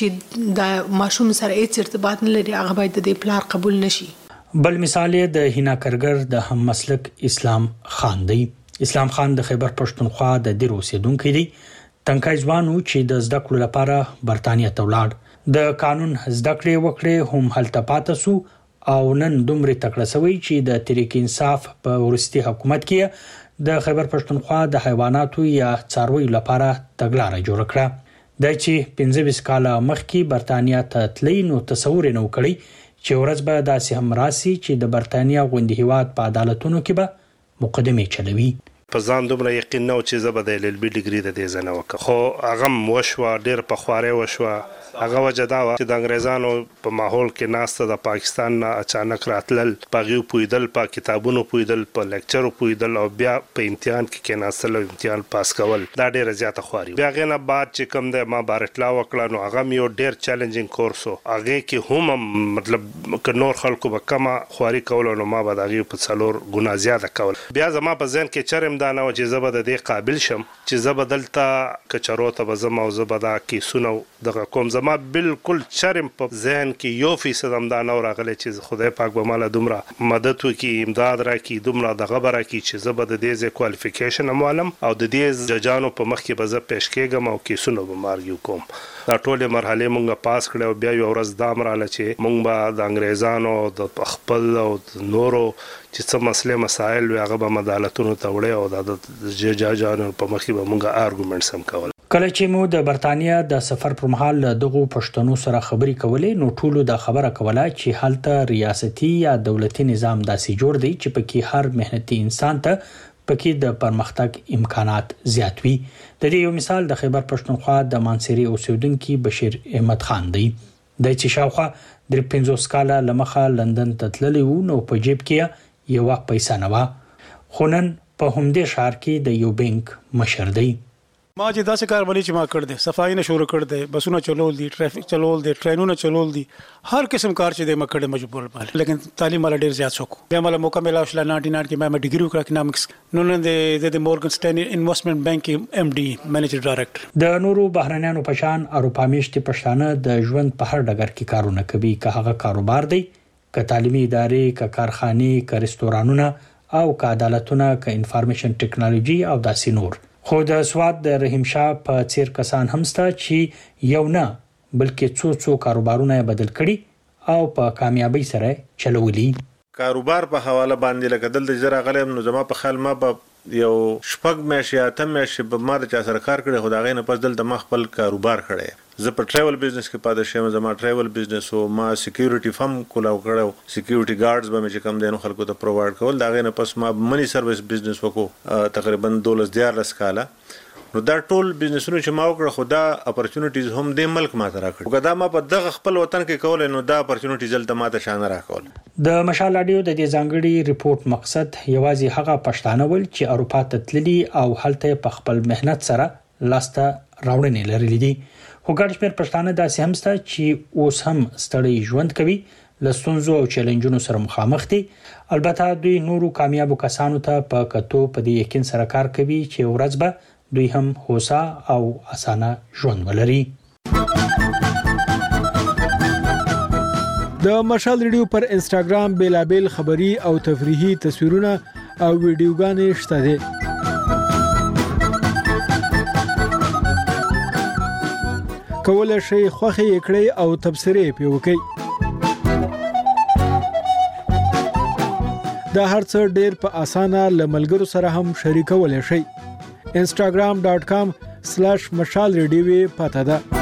چې د ماشوم سره هیڅ ارتباط نه لري هغه باید د پلار قبول نشي. بل مثال د هینا کرګر د هم مسلک اسلام خان دی. اسلام خان د خیبر پښتونخوا د دیر اوسیدونکو دی. تنکای ځوان چې د زده کړو لپاره برتانیې ته ولاړ. د قانون زده کړې وکړې هم هلته پاتې سو او نن دومره تکړه شوی چې د تحریک انصاف په ورستي حکومت کې د خیبر پښتونخوا د حیواناتو یا څارویو لپاره تګلارې جوړ کړه. د چې 15 کاله مخکې برتانیې ته تللی نو تصور نه وکړي چې ورځ به داسې هم راسي چې د برتانیې غوندي هیواد په عدالتونو کې به مقدمه چلوي. په ځان دومره یقین نه و چې زه به د LLB ډیګري د دې ځنه وکړم خو هغه وشوه ډېر په خوارې وشوه. هغه وجه دا و چې د انګریزانو په ماحول کې ناسته د پاکستان نه اچانک راتلل په پویدل په کتابونو پویدل په لیکچرو پویدل او بیا په امتحان کې کېناستل او امتحان پاس کول دا ډېره زیاته خواري. بیا هغې نه بعد چې کوم دی ما بارټلا وکړه نو هغه مې یو ډېر چیلنجینګ کورس و. هغې کې هم مطلب که نور خلکو به کمه خواري کوله نو ما به د هغې په 4 ګنا زیاته کول. بیا زما په ذهن کې چرم دا نه و چې زه به د دې قابل شم چې زه به دلته کچرو ته به ځم او زه به دا کیسونه دغه کوم. ما بالکل چرم په ذهن کې 1% هم دا نه راغلی چې خدای پاک به مالا دومره مدد وکړي امداد راکړي دومره دغه به راکړي چې زه به د دې ځای کوالیفیکیشن هم والم او د دې ججانو په مخ کې به زه پیش کېږم او کیسونه به مارګیو کوم. دا ټولې مرحلې مونږ پاس کړې او بیا یو ورځ دا راغله چې مونږ به د انګریزانو د خپل او د نورو چې څه مسلې مسایل وي هغه به عدالتونو ته وړي او د ججانو په مخ کې به مونږ آرګومنټس هم کول. کله چې مو د برتانیې د سفر پر مهال دغه پښتنو سره خبرې کولې نو ټولو د خبره کوله چې هلته ریاستي یا دولتي نظام داسې جوړ دی چې پکې هر مهنتي انسان ته پکې د پرمختګ امکانات زیات وي. د دې یو مثال د خیبر پښتونخوا د مانسيري اوسیدونکو بشیر احمد خان دی. د چې شاوخوا 50 کاله لمخه لندن ته تللی و نو په جیب کې یو پیسې نه و خو نن په همدې ښار کې د یو بانک مشر دی. ما چې داسې کار ولې چې ما کړ دې صفائی نه شروع کړ دې بسونه چلول دي ټریفیک چلول دي ټرینونه چلول دي هر قسم کار چې دې ما کړ مجبور باندې لیکن تعلیم والا ډیر زیات شوک بیا مله موقع ملا شل 99 کې ما ډیګری وکړه اکونومکس نو نن د مورګن سټینلی انویسټمنت بانک MD منیجر ډایریکټر. د نورو بهرنیانو په شان اروپا میشتي پښتانه د ژوند په هر ډګر کې کارونه کوي که هغه کاروبار دی که تعلیمي ادارې که کارخانې که رستورانونه او که عدالتونه که انفارمیشن ټیکنالوژي او داسې نور. خو د سواد د رحیم شاه په څیر کسان هم ستا چې یو نه بلکې څو کاروبارونه بدل کړي او په کامیابی سره چلولي. کاروبار په حواله باندې لکه دلته زرا غلم نو زما په خیال ما په یو شپږ میاشتې اته میاشتې به ما د چا سره کار کړی خو د هغې نه پس دلته ما خپل کاروبار کړی. زه په ټریول بزنس کې پاتې شوم زما ټریول بزنس او ما سکیورټي فارم کولاو کړو سکیورټي ګارډز به مې چې کم دینو خلکو ته پرووایډ کول د هغې نه پس ما منی سرویس بزنس وکړو تقریبا 12 کاله نو دا ټول بزنسونه چې ما وکړه خدا اپورچونټیز هم د ملک ماته راکړ کدا ما په دغه خپل وطن کې کول نو دا اپورچونټیز دلته ماته شان راکول. د مشال رادیو د دې ځانګړي ریپورت مقصد یوازې هغه پښتانه ول چې اروپا ته تللي او هلته په خپل مهنت سره لاسته راوړنې لرلې دي. خو ګڼ شمېر پښتانه داسې هم شته چې اوس هم ستړي ژوند کوي، له ستونزو او چیلنجونو سره مخامخ دي. البته دوی نورو کامیابو کسانو ته په کتو په دې یقین سره کار کوي چې ورځ به دوی هم هوسا او اسانه ژوند ولري. د مشال ریډیو پر انسټاګرام بیلابل خبري او تفریحي تصویرونه او ویډیوګانې شته دي. کولای شئ خوښي کړئ او تبصرې پې وکړئ. دا هر څه ډېر په اسانه له ملګرو سره هم شریکولی شئ. instagram.com/mashalradio پته ده.